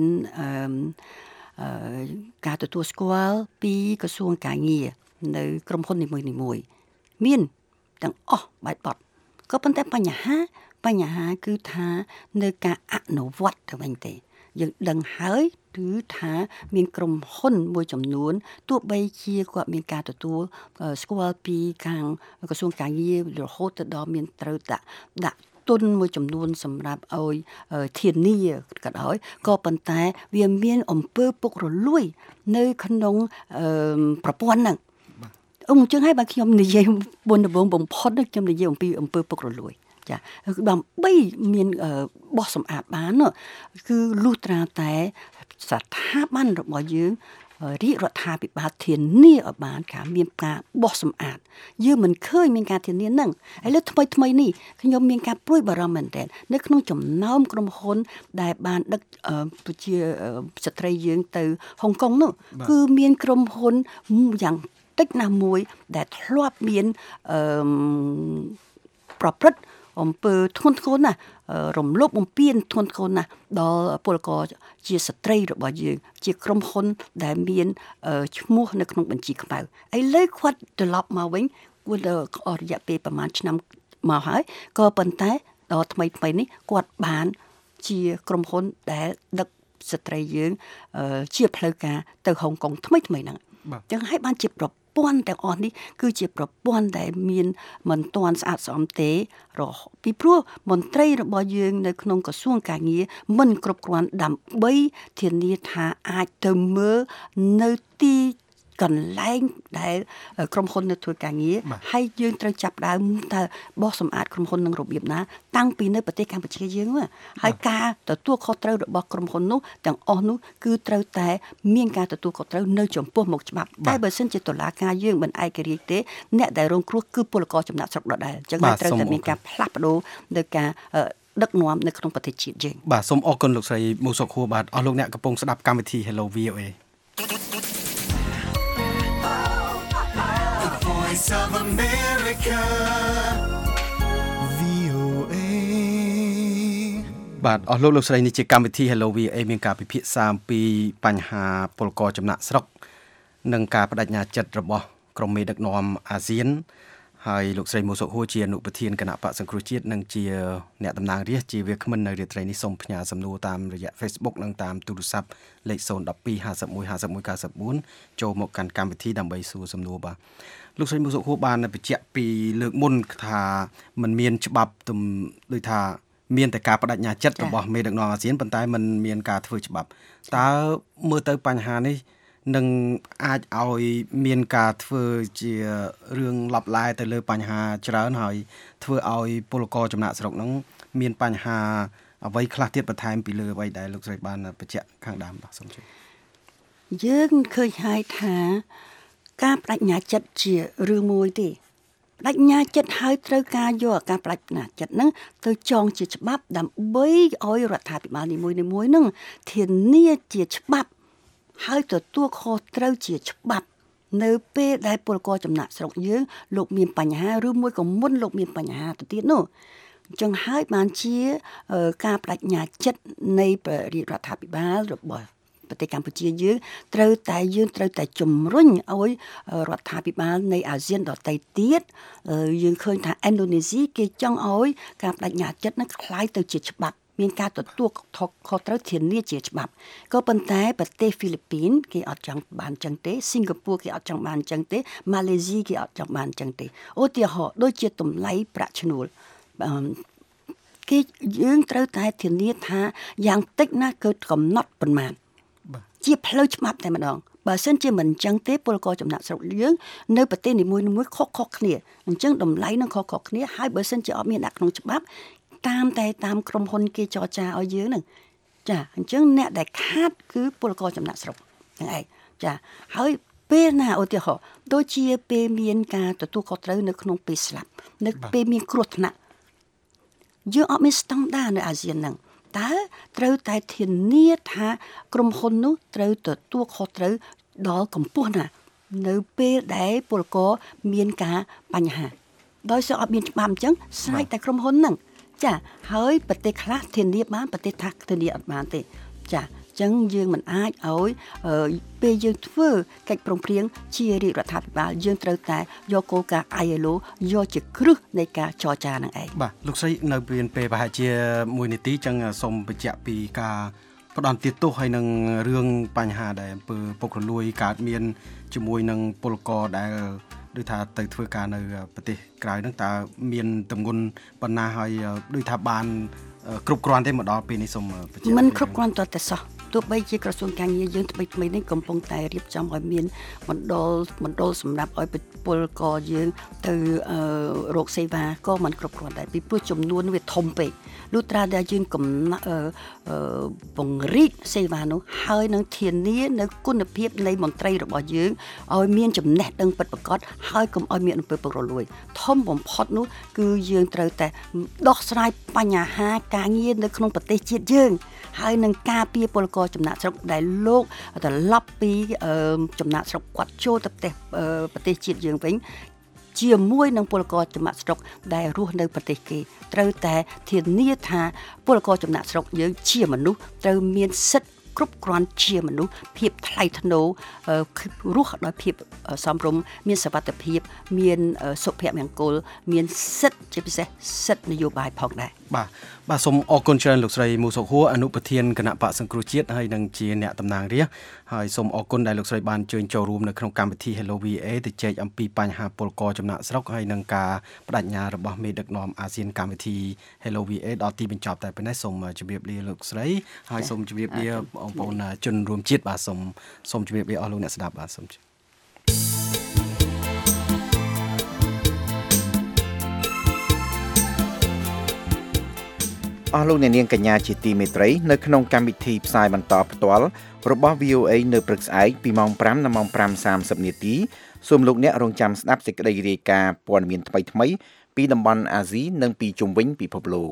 ការទទួលស្គាល់ពីក្រសួងការងារនៅក្រុមហ៊ុននីមួយៗមានទាំងអស់បែបបទក៏ប៉ុន្តែបញ្ហាគឺថានៅការអនុវត្តទៅវិញទេយើងដឹងហើយគឺថាមានក្រុមហ៊ុនមួយចំនួនទោះបីជាគាត់មានការទទួលស្គាល់ពីខាងក្រសួងការងាររហូតទៅដល់មានត្រូវដាក់ទុនមួយចំនួនសម្រាប់ឲ្យធានាក៏ដោយក៏ប៉ុន្តែវាមានអំពើពុករលួយនៅក្នុងប្រព័ន្ធហ្នឹងអញ្ចឹងហើយបើខ្ញុំនិយាយមុនដំបូងបំផុតខ្ញុំនិយាយអំពីអំពើពុករលួយចាដើម្បីមានបោះសម្អាតបានគឺលុះត្រាតែស្ថាប័នរបស់យើងរាជរដ្ឋាភិបាលធានាឲ្យបានការមានការបោះសម្អាតយើងមិនឃើញមានការធានាហ្នឹងហើយលើថ្មីនេះខ្ញុំមានការព្រួយបារម្ភមែនទែននៅក្នុងចំណោមក្រុមហ៊ុនដែលបានដឹកជាស្ត្រីយើងទៅហុងកុងនោះគឺមានក្រុមហ៊ុនយ៉ាងតិចណាស់មួយដែលធ្លាប់មានប្រព្រឹត្តអំពើធ្ងន់ធ្ងរណាស់រំលោភបំពានធ្ងន់ធ្ងរណាស់ដល់ពលករជាស្ត្រីរបស់យើងជាក្រុមហ៊ុនដែលមានឈ្មោះនៅក្នុងបញ្ជីខ្មៅឥឡូវគាត់ត្រឡប់មកវិញគួរអស់រយៈពេលប្រហែលឆ្នាំមកហើយក៏ប៉ុន្តែដល់ថ្មីនេះគាត់បានជាក្រុមហ៊ុនដែលដឹកស្ត្រីយើងជាផ្លូវការទៅហុងកុងថ្មីហ្នឹងចឹងហើយបានជាប្រព័ន្ធទាំងអស់នេះគឺជាប្រព័ន្ធដែលមានមិនទាន់ស្អាតស្អំទេពីព្រោះមន្ត្រីរបស់យើងនៅក្នុងក្រសួងការងារមិនគ្រប់គ្រាន់ដើម្បីធានាថាអាចទៅមើលនៅទីកន្លែងដែលក្រុមហ៊ុននៅធ្វើការងារហើយយើងត្រូវចាប់ដើមតើបោះសម្អាតក្រុមហ៊ុននឹងរបៀបណាតាំងពីនៅប្រទេសកម្ពុជាយើងហើយការទទួលខុសត្រូវរបស់ក្រុមហ៊ុននោះទាំងអស់នោះគឺត្រូវតែមានការទទួលខុសត្រូវនៅចំពោះមុខច្បាប់តែបើសិនជាតុលាការយើងមិនឯករាជ្យទេអ្នកដែលរងគ្រោះគឺពលករចំណាក់ស្រុកដដែលអញ្ចឹងត្រូវតែមានការផ្លាស់ប្ដូរនៅការដឹកនាំនៅក្នុងប្រទេសជាតិយើងបាទសូមអរគុណលោកស្រីមូសុខួរបាទអស់លោកអ្នកកំពុងស្ដាប់កម្មវិធី Hello VOA Voice of America VOA បាទអស់លោកស្រីនេះជាកម្មវិធី Hello VOA មានការពិភាក្សាអំពីបញ្ហាពលករចំណាក់ស្រុកនិងការបដិញ្ញាចិត្តរបស់ក្រុមមេដឹកនាំអាស៊ានហើយលោកស្រីមូសុខួរជាអនុប្រធានគណៈបកសង្គ្រោះជាតិនិងជាអ្នកតំណាងរាស្ត្រជាវាគ្មិននៅរាត្រីនេះសូមផ្ញើសំណួរតាមរយៈ Facebook និងតាមទូរស័ព្ទលេខ012515194ចូលមកកាន់កម្មវិធីដើម្បីសួរសំណួរបាទលោកស្រីមូសុខួរបានបញ្ជាក់ពីលើកមុនថាมันមានច្បាប់ដូចថាមានតែការបដិញ្ញាចិត្តរបស់មេដឹកនាំអាស៊ានប៉ុន្តែมันមានការធ្វើច្បាប់តើមើលទៅបញ្ហានេះនឹងអាចឲ្យមានការធ្វើជារឿងឡប់ឡាយទៅលើបញ្ហាច្រើនហើយធ្វើឲ្យពលករចំណាក់ស្រុកហ្នឹងមានបញ្ហាអ្វីខ្លះទៀតបន្ថែមពីលើអ្វីដែលលោកស្រីបានបញ្ជាក់ខាងដើមបាទសូមជឿយើងឃើញហើយថាការបដិញ្ញាចិត្តជារឿងមួយទេបដិញ្ញាចិត្តហើយត្រូវការយកការបដិញ្ញាចិត្តហ្នឹងទៅចងជាច្បាប់ដើម្បីឲ្យរដ្ឋាភិបាលនីមួយៗហ្នឹងធានាជាច្បាប់ហើយទទួលខុសត្រូវជាច្បាប់នៅពេលដែលពលករចំណាក់ស្រុកយើងលោកមានបញ្ហាឬមួយក៏មុនលោកមានបញ្ហាទៅទៀតនោះអញ្ចឹងហើយបានជាការបដិញ្ញាចិត្តនៃរដ្ឋាភិបាលរបស់ប្រទេសកម្ពុជាយើងត្រូវតែជំរុញឲ្យរដ្ឋាភិបាលនៃអាស៊ានដទៃទៀតយើងឃើញថាឥណ្ឌូនេស៊ីគេចង់ឲ្យការបដិញ្ញាចិត្តនឹងคล้ายទៅជាច្បាប់មានការទទួលខុសត្រូវធានាជាច្បាប់ក៏ប៉ុន្តែប្រទេសហ្វីលីពីនគេអត់ចង់បានចឹងទេសិង្ហបុរីគេអត់ចង់បានចឹងទេម៉ាឡេស៊ីគេអត់ចង់បានចឹងទេឧទាហរណ៍ដូចជាតម្លៃប្រាក់ឈ្នួលគេយើងត្រូវតែធានាថាយ៉ាងតិចណាស់គឺកំណត់ប៉ុន្មានជាផ្លូវច្បាប់តែម្ដងបើសិនជាមិនចឹងទេពលករចំណាក់ស្រុកយើងនៅប្រទេសនីមួយៗខុសគ្នាអញ្ចឹងតម្លៃនឹងខុសគ្នាហើយបើសិនជាអត់មានដាក់ក្នុងច្បាប់តាមក្រុមហ៊ុនគេចរចាឲ្យយើងហ្នឹងចាអញ្ចឹងអ្នកដែលខាតគឺពលករចំណាក់ស្រុកហ្នឹងឯងចាហើយពេលណាឧទាហរណ៍ដូចជាពេលមានការទទួលខុសត្រូវនៅក្នុងពេលស្លាប់នៅពេលមានគ្រោះថ្នាក់យើងអត់មានស្តង់ដារនៅអាស៊ានហ្នឹងតើត្រូវតែធានាថាក្រុមហ៊ុននោះត្រូវទទួលខុសត្រូវដល់កម្ពស់ណានៅពេលដែលពលករមានការបញ្ហាដោយសារអត់មានច្បាប់អញ្ចឹងស្រេចតែក្រុមហ៊ុនហ្នឹងចាហើយប្រទេសខ្លះធានាបានប្រទេសខ្លះធានាអត់បានទេចាអញ្ចឹងយើងមិនអាចឲ្យពេលយើងធ្វើកិច្ចព្រមព្រៀងជារាជរដ្ឋាភិបាលយើងត្រូវតែយកគោលការណ៍ ILO យកជាគ្រឹះនៃការចរចានឹងឯងបាទលោកស្រីនៅពេលប្រហែលជា1នាទីអញ្ចឹងសូមបញ្ជាក់ពីការផ្ដន់ទាទោសហើយនឹងរឿងបញ្ហាដែលអំពើពុករលួយកើតមានជាមួយនឹងពលករដែលដូចថាទៅធ្វើការនៅប្រទេសក្រៅហ្នឹងតើមានទម្ងន់ប៉ុណ្ណាហើយដូចថាបានគ្រប់គ្រាន់ទេមកដល់ពេលនេះសូមបញ្ជាក់មិនគ្រប់គ្រាន់តតែសោះទោះបីជាក្រសួងការងារយើងថ្មីនេះកំពុងតែរៀបចំឲ្យមានមណ្ឌលសម្រាប់ឲ្យពលករយើងទៅរកសេវាក៏មិនគ្រប់គ្រាន់ដែរពីព្រោះចំនួនវាធំពេកលុះត្រាតែយើងពង្រីកសេវានោះហើយនឹងធានានៅគុណភាពនៃមន្ត្រីរបស់យើងឲ្យមានចំណេះដឹងពិតប្រាកដហើយកុំឲ្យមានអំពើពុករលួយធំបំផុតនោះគឺយើងត្រូវតែដោះស្រាយបញ្ហាការងារនៅក្នុងប្រទេសជាតិយើងហើយនឹងការពារពលករចំណាក់ស្រុកដែលលោកត្រឡប់ពីចំណាក់ស្រុកគាត់ចូលទៅប្រទេសជាតិយើងវិញជាមួយនឹងពលករចំណាក់ស្រុកដែលរស់នៅប្រទេសគេត្រូវតែធានាថាពលករចំណាក់ស្រុកយើងជាមនុស្សត្រូវមានសិទ្ធិគ្រប់គ្រាន់ជាមនុស្សភាពថ្លៃថ្នូររស់ដោយភាពសមរម្យមានសុវត្ថិភាពមានសុភមង្គលមានសិទ្ធិជាពិសេសសិទ្ធិនយោបាយផងដែរបាទសូមអរគុណច្រើនលោកស្រីមូសុខហួរអនុប្រធានគណៈបកសង្គ្រោះជាតិហើយនឹងជាអ្នកតំណាងរាស្ត្រហើយសូមអរគុណដែលលោកស្រីបានអញ្ជើញចូលរួមនៅក្នុងកម្មវិធី Hello VA ទៅចែកអំពីបញ្ហាពលករចំណាក់ស្រុកហើយនឹងការបដិញ្ញារបស់មេដឹកនាំអាស៊ានកម្មវិធី Hello VA ដល់ទីបញ្ចប់តែប៉ុណ្ណេះសូមជម្រាបលាលោកស្រីហើយសូមជម្រាបលាបងប្អូនជនរួមជាតិបាទសូមជម្រាបលាអស់លោកអ្នកស្ដាប់បាទសូមអស់លោកអ្នកនាងកញ្ញាជាទីមេត្រីនៅក្នុងកម្មវិធីផ្សាយបន្តផ្ទាល់របស់ VOA នៅព្រឹកស្អែកពីម៉ោង 5 ដល់ម៉ោង 5:30 នាទីសូមលោកអ្នករងចាំស្ដាប់សេចក្តីរាយការណ៍ព័ត៌មានថ្មីៗពីតំបន់អាស៊ីនិងពីជុំវិញពិភពលោក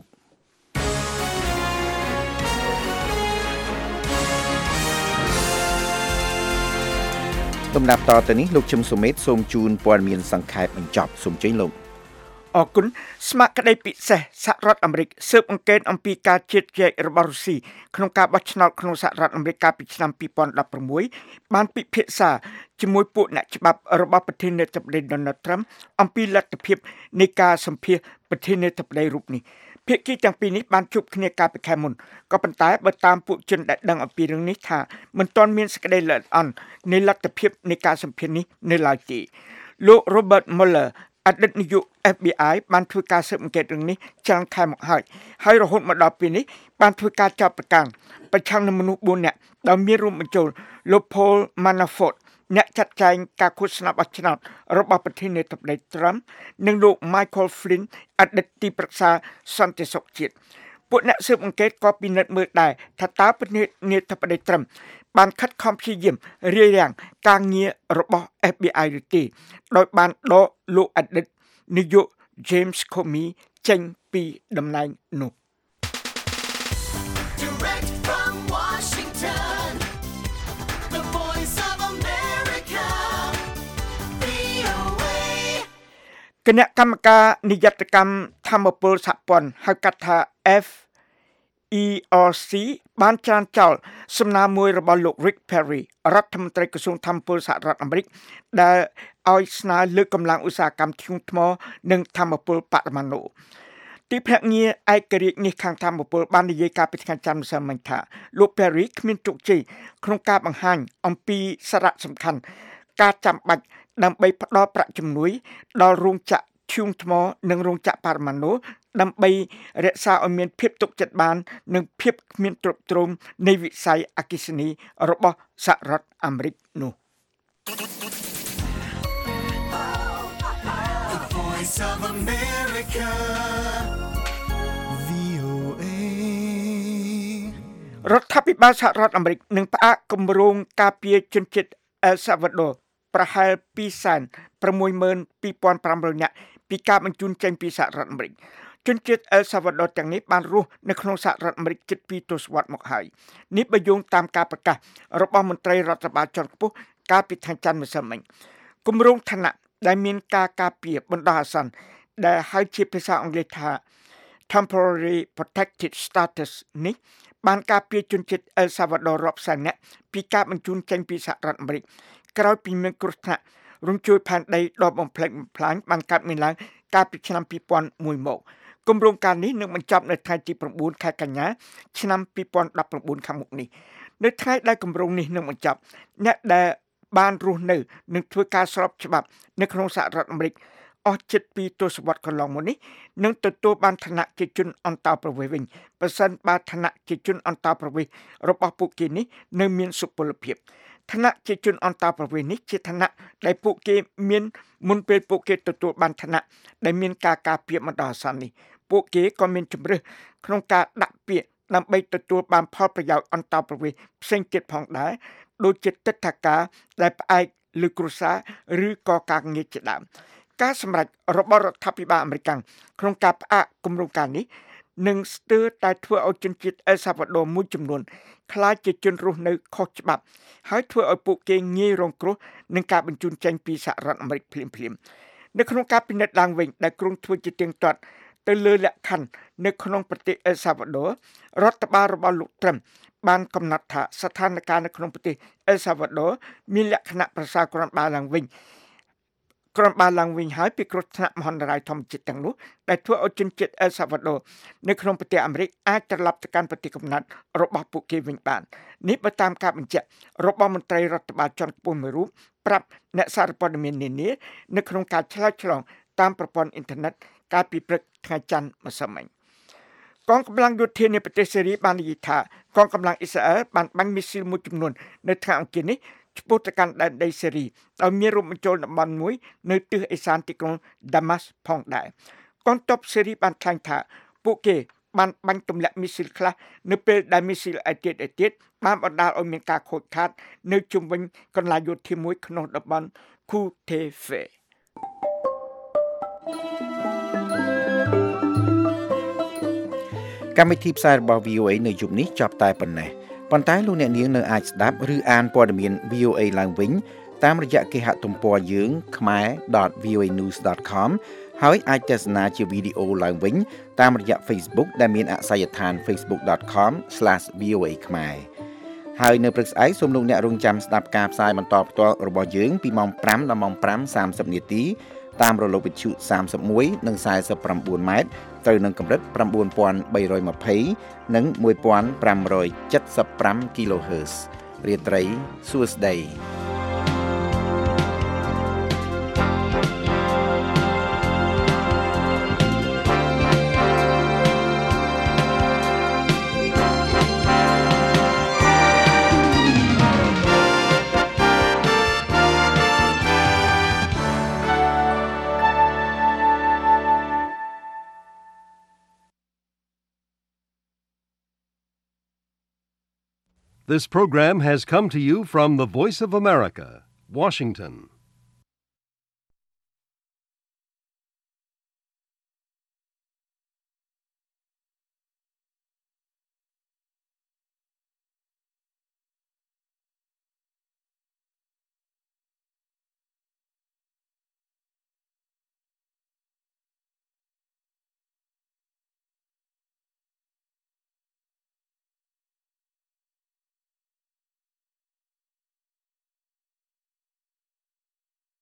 លំដាប់តទៅនេះលោកជឹមសុមេតសូមជូនព័ត៌មានសង្ខេបបញ្ចប់សូមជើញលោកអរគុណស្មារតីពិសេសសហរដ្ឋអាមេរិកស៊ើបអង្កេតអំពីការជៀតជាយរបស់រុស្ស៊ីក្នុងការបោះឆ្នោតក្នុងសហរដ្ឋអាមេរិកកាលពីឆ្នាំ2016បានពិភាក្សាជាមួយពួកអ្នកច្បាប់របស់ប្រធានាធិបតី Donald Trump អំពីលទ្ធភាពនៃការសម្ភាសប្រធានាធិបតីរូបនេះភាគីទាំងពីរនេះបានជួបគ្នាកាលពីខែមុនក៏ប៉ុន្តែបើតាមពួកជនដែលដឹងអំពីរឿងនេះថាមិនទាន់មានសេចក្តីល្អិតល្អន់នៃលទ្ធភាពនៃការសម្ភាសនេះនៅឡើយទេលោក Robert Mueller អតីតនាយក FBI បានធ្វើការស៊ើបអង្កេតរឿងនេះច្រើនខែមកហើយរហូតមកដល់ពេលនេះបានធ្វើការចាប់ប្រកាន់ប្រឆាំងនឹងមនុស្ស4នាក់ដែលមានរួមបញ្ចូលលោក Paul Manafort អ្នកចាត់ចែងការឃោសនាបោះឆ្នោតរបស់ប្រធានាធិបតី Trump និងលោក Michael Flynn អតីតទីប្រឹក្សាសន្តិសុខជាតិពួកអ្នកស៊ើបអង្កេតក៏ពិនិត្យមើលដែរថាតើប្រធានាធិបតី Trump បានខិតខំព្យាយាមរារាំងការងាររបស់ FBI ឬទេដោយបានដកលោកអតីតនាយក James Comey ចេញពីតំណែងនោះ Direct from Washington, the voice of America, VOA. គណៈកម្មការនិយត្តកម្មធម្មពលសហព័ន្ធហៅកាត់ថា FERC បានច្រានចោលសំណើមួយរបស់លោក Rick Perry រដ្ឋមន្ត្រីក្រសួងធម្មពលសហរដ្ឋអាមេរិកដែលឲ្យស្នើលើកកម្លាំងឧស្សាហកម្មធ្យូងថ្មនិងធម្មពលបរមាណុទីភ្នាក់ងារឯករាជ្យនេះខាងធម្មពលបាននិយាយការពីថ្ងៃច័ន្ទម្សិលមិញថាលោក Perry គ្មានជោគជ័យក្នុងការបង្ហាញអំពីសារៈសំខាន់ការចាំបាច់ដើម្បីផ្ដល់ប្រាក់ជំនួយដល់រោងចក្រធ្យូងថ្មនិងរោងចក្របរមាណុដើម្បីរក្សាឲ្យមានភាពទុកចិត្តបាននិងភាពគ្មានទ្រព្យទ្រោមនៃវិស័យអគ្គិសនីរបស់សហរដ្ឋអាមេរិកនោះ The voice of America, VOA. រដ្ឋាភិបាលសហរដ្ឋអាមេរិកនឹងផ្អាកគម្រោងការពារជនជាតិអែលសាវ៉ាដូប្រហែល 262,500 នាក់ពីការបញ្ជូនចេញពីសហរដ្ឋអាមេរិកជនជាតិអែលសាវ៉ាដូទាំងនេះបានរស់នៅក្នុងសហរដ្ឋអាមេរិកជិត2ទសវត្សរ៍មកហើយនេះបើយោងតាមការប្រកាសរបស់មន្ត្រីរដ្ឋបាលជាន់ខ្ពស់កាលពីថ្ងៃច័ន្ទម្សិលមិញគម្រោងឋានៈដែលមានការការពារបណ្ដោះអាសន្នដែលហៅជាភាសាអង់គ្លេសថា Temporary Protected Status នេះបានការពារជនជាតិអែលសាវ៉ាដូរាប់សែននាក់ពីការបញ្ជូនចេញពីសហរដ្ឋអាមេរិកក្រោយពីមានគ្រោះថ្នាក់រំជួយផែនដីដ៏បំផ្លិចបំផ្លាញបានកើតមានឡើងកាលពីឆ្នាំ2001មកគម្រោងការនេះនឹងបញ្ចប់នៅថ្ងៃទី9ខែកញ្ញាឆ្នាំ2019ខាងមុខនេះនៅថ្ងៃដែលគម្រោងនេះនឹងបញ្ចប់អ្នកដែលបានរស់នៅនឹងធ្វើការស្របច្បាប់នៅក្នុងសហរដ្ឋអាមេរិកអស់ជិត2ទសវត្សរ៍កន្លងមកនេះនឹងទទួលបានឋានៈជាជនអន្តោប្រវេសន៍វិញប្រសិនបើឋានៈជាជនអន្តោប្រវេសន៍របស់ពួកគេនេះនៅមានសុពលភាពឋានៈជាជនអន្តោប្រវេសន៍នេះជាឋានៈដែលពួកគេមានមុនពេលពួកគេទទួលបានឋានៈដែលមានការការពារបណ្ដោះអាសន្ននេះពួកគេក៏មានជំរឿសក្នុងការដាក់ពាក្យដើម្បីទទួលបានផលប្រយោជន៍អន្តោប្រវេសន៍ផ្សេងទៀតផងដែរដូចជាទិដ្ឋាការដែលផ្អែកលើគ្រួសារឬក៏ការងារជាដើមការសម្រេចរបស់រដ្ឋាភិបាលអាមេរិកក្នុងការផ្អាកគម្រោងការនេះនឹងស្ទើរតែធ្វើឲ្យជនជាតិអែលសាវ៉ាដូមួយចំនួនក្លាយជាជនរស់នៅខុសច្បាប់ហើយធ្វើឲ្យពួកគេងាយរងគ្រោះនឹងការបញ្ជូនចេញពីសហរដ្ឋអាមេរិកភ្លាមៗនៅក្នុងការពិនិត្យឡើងវិញដែលគ្រោងធ្វើជាទៀងទាត់ទៅលើលក្ខខណ្ឌនៅក្នុងប្រទេសអែលសាវ៉ាដូរដ្ឋបាលរបស់លោកត្រឹមបានកំណត់ថាស្ថានភាពនៅក្នុងប្រទេសអែលសាវ៉ាដូមានលក្ខណៈប្រសើរគ្រាន់បើឡើងវិញហើយពីគ្រោះថ្នាក់មហន្តរាយធម្មជាតិទាំងនោះដែលធ្វើឲ្យជនជាតិអែលសាវ៉ាដូនៅក្នុងប្រទេសអាមេរិកអាចត្រឡប់ទៅកាន់ប្រទេសកំណើតរបស់ពួកគេវិញបាននេះបើតាមការបញ្ជាក់របស់មន្ត្រីរដ្ឋបាលជាន់ខ្ពស់មួយរូបប្រាប់អ្នកសារព័ត៌មាននានានៅក្នុងការឆ្លើយឆ្លងតាមប្រព័ន្ធអ៊ីនធឺណិតកាលពីព្រឹកថ្ងៃច័ន្ទម្សិលមិញកងកម្លាំងយោធានៃប្រទេសសេរីបាននិយាយថាកងកម្លាំងអ៊ីស្រាអែលបានបាញ់មីស៊ីលមួយចំនួននៅថ្ងៃអង្គារនេះឆ្ពោះទៅកាន់ដែនដីសេរីដោយមានរួមបញ្ចូលតំបន់មួយនៅទិសឦសានទីក្រុងដាម៉ាស់ផងដែរកងទ័ពសេរីបានថ្លែងថាពួកគេបានបាញ់ទម្លាក់មីស៊ីលខ្លះនៅពេលដែលមីស៊ីលឯទៀតបានបណ្ដាលឲ្យមានការខូចខាតនៅជុំវិញកន្លែងយោធាមួយក្នុងតំបន់គូថេហ្វេកម្មវិធីផ្សាយរបស់ VOA នៅយប់នេះចប់តែប៉ុណ្ណេះប៉ុន្តែលោកអ្នកនាងនៅអាចស្ដាប់ឬអានព័ត៌មាន VOA ឡើងវិញតាមរយៈគេហទំព័រយើង khmer.voanews.com ហើយអាចទស្សនាជាវីដេអូឡើងវិញតាមរយៈ Facebook ដែលមានអាសយដ្ឋាន facebook.com/voa ខ្មែរហើយនៅព្រឹកស្អែកសូមលោកអ្នករងចាំស្ដាប់ការផ្សាយបន្តផ្ទាល់របស់យើងពីម៉ោង 5 ដល់ម៉ោង 5:30 នាទីតាមរលកវិទ្យុ31និង49ម៉ែត្រត្រូវនឹងកម្រិត 9320 និង 1575 kHz រាត្រីសួស្តី This program has come to you from the Voice of America, Washington.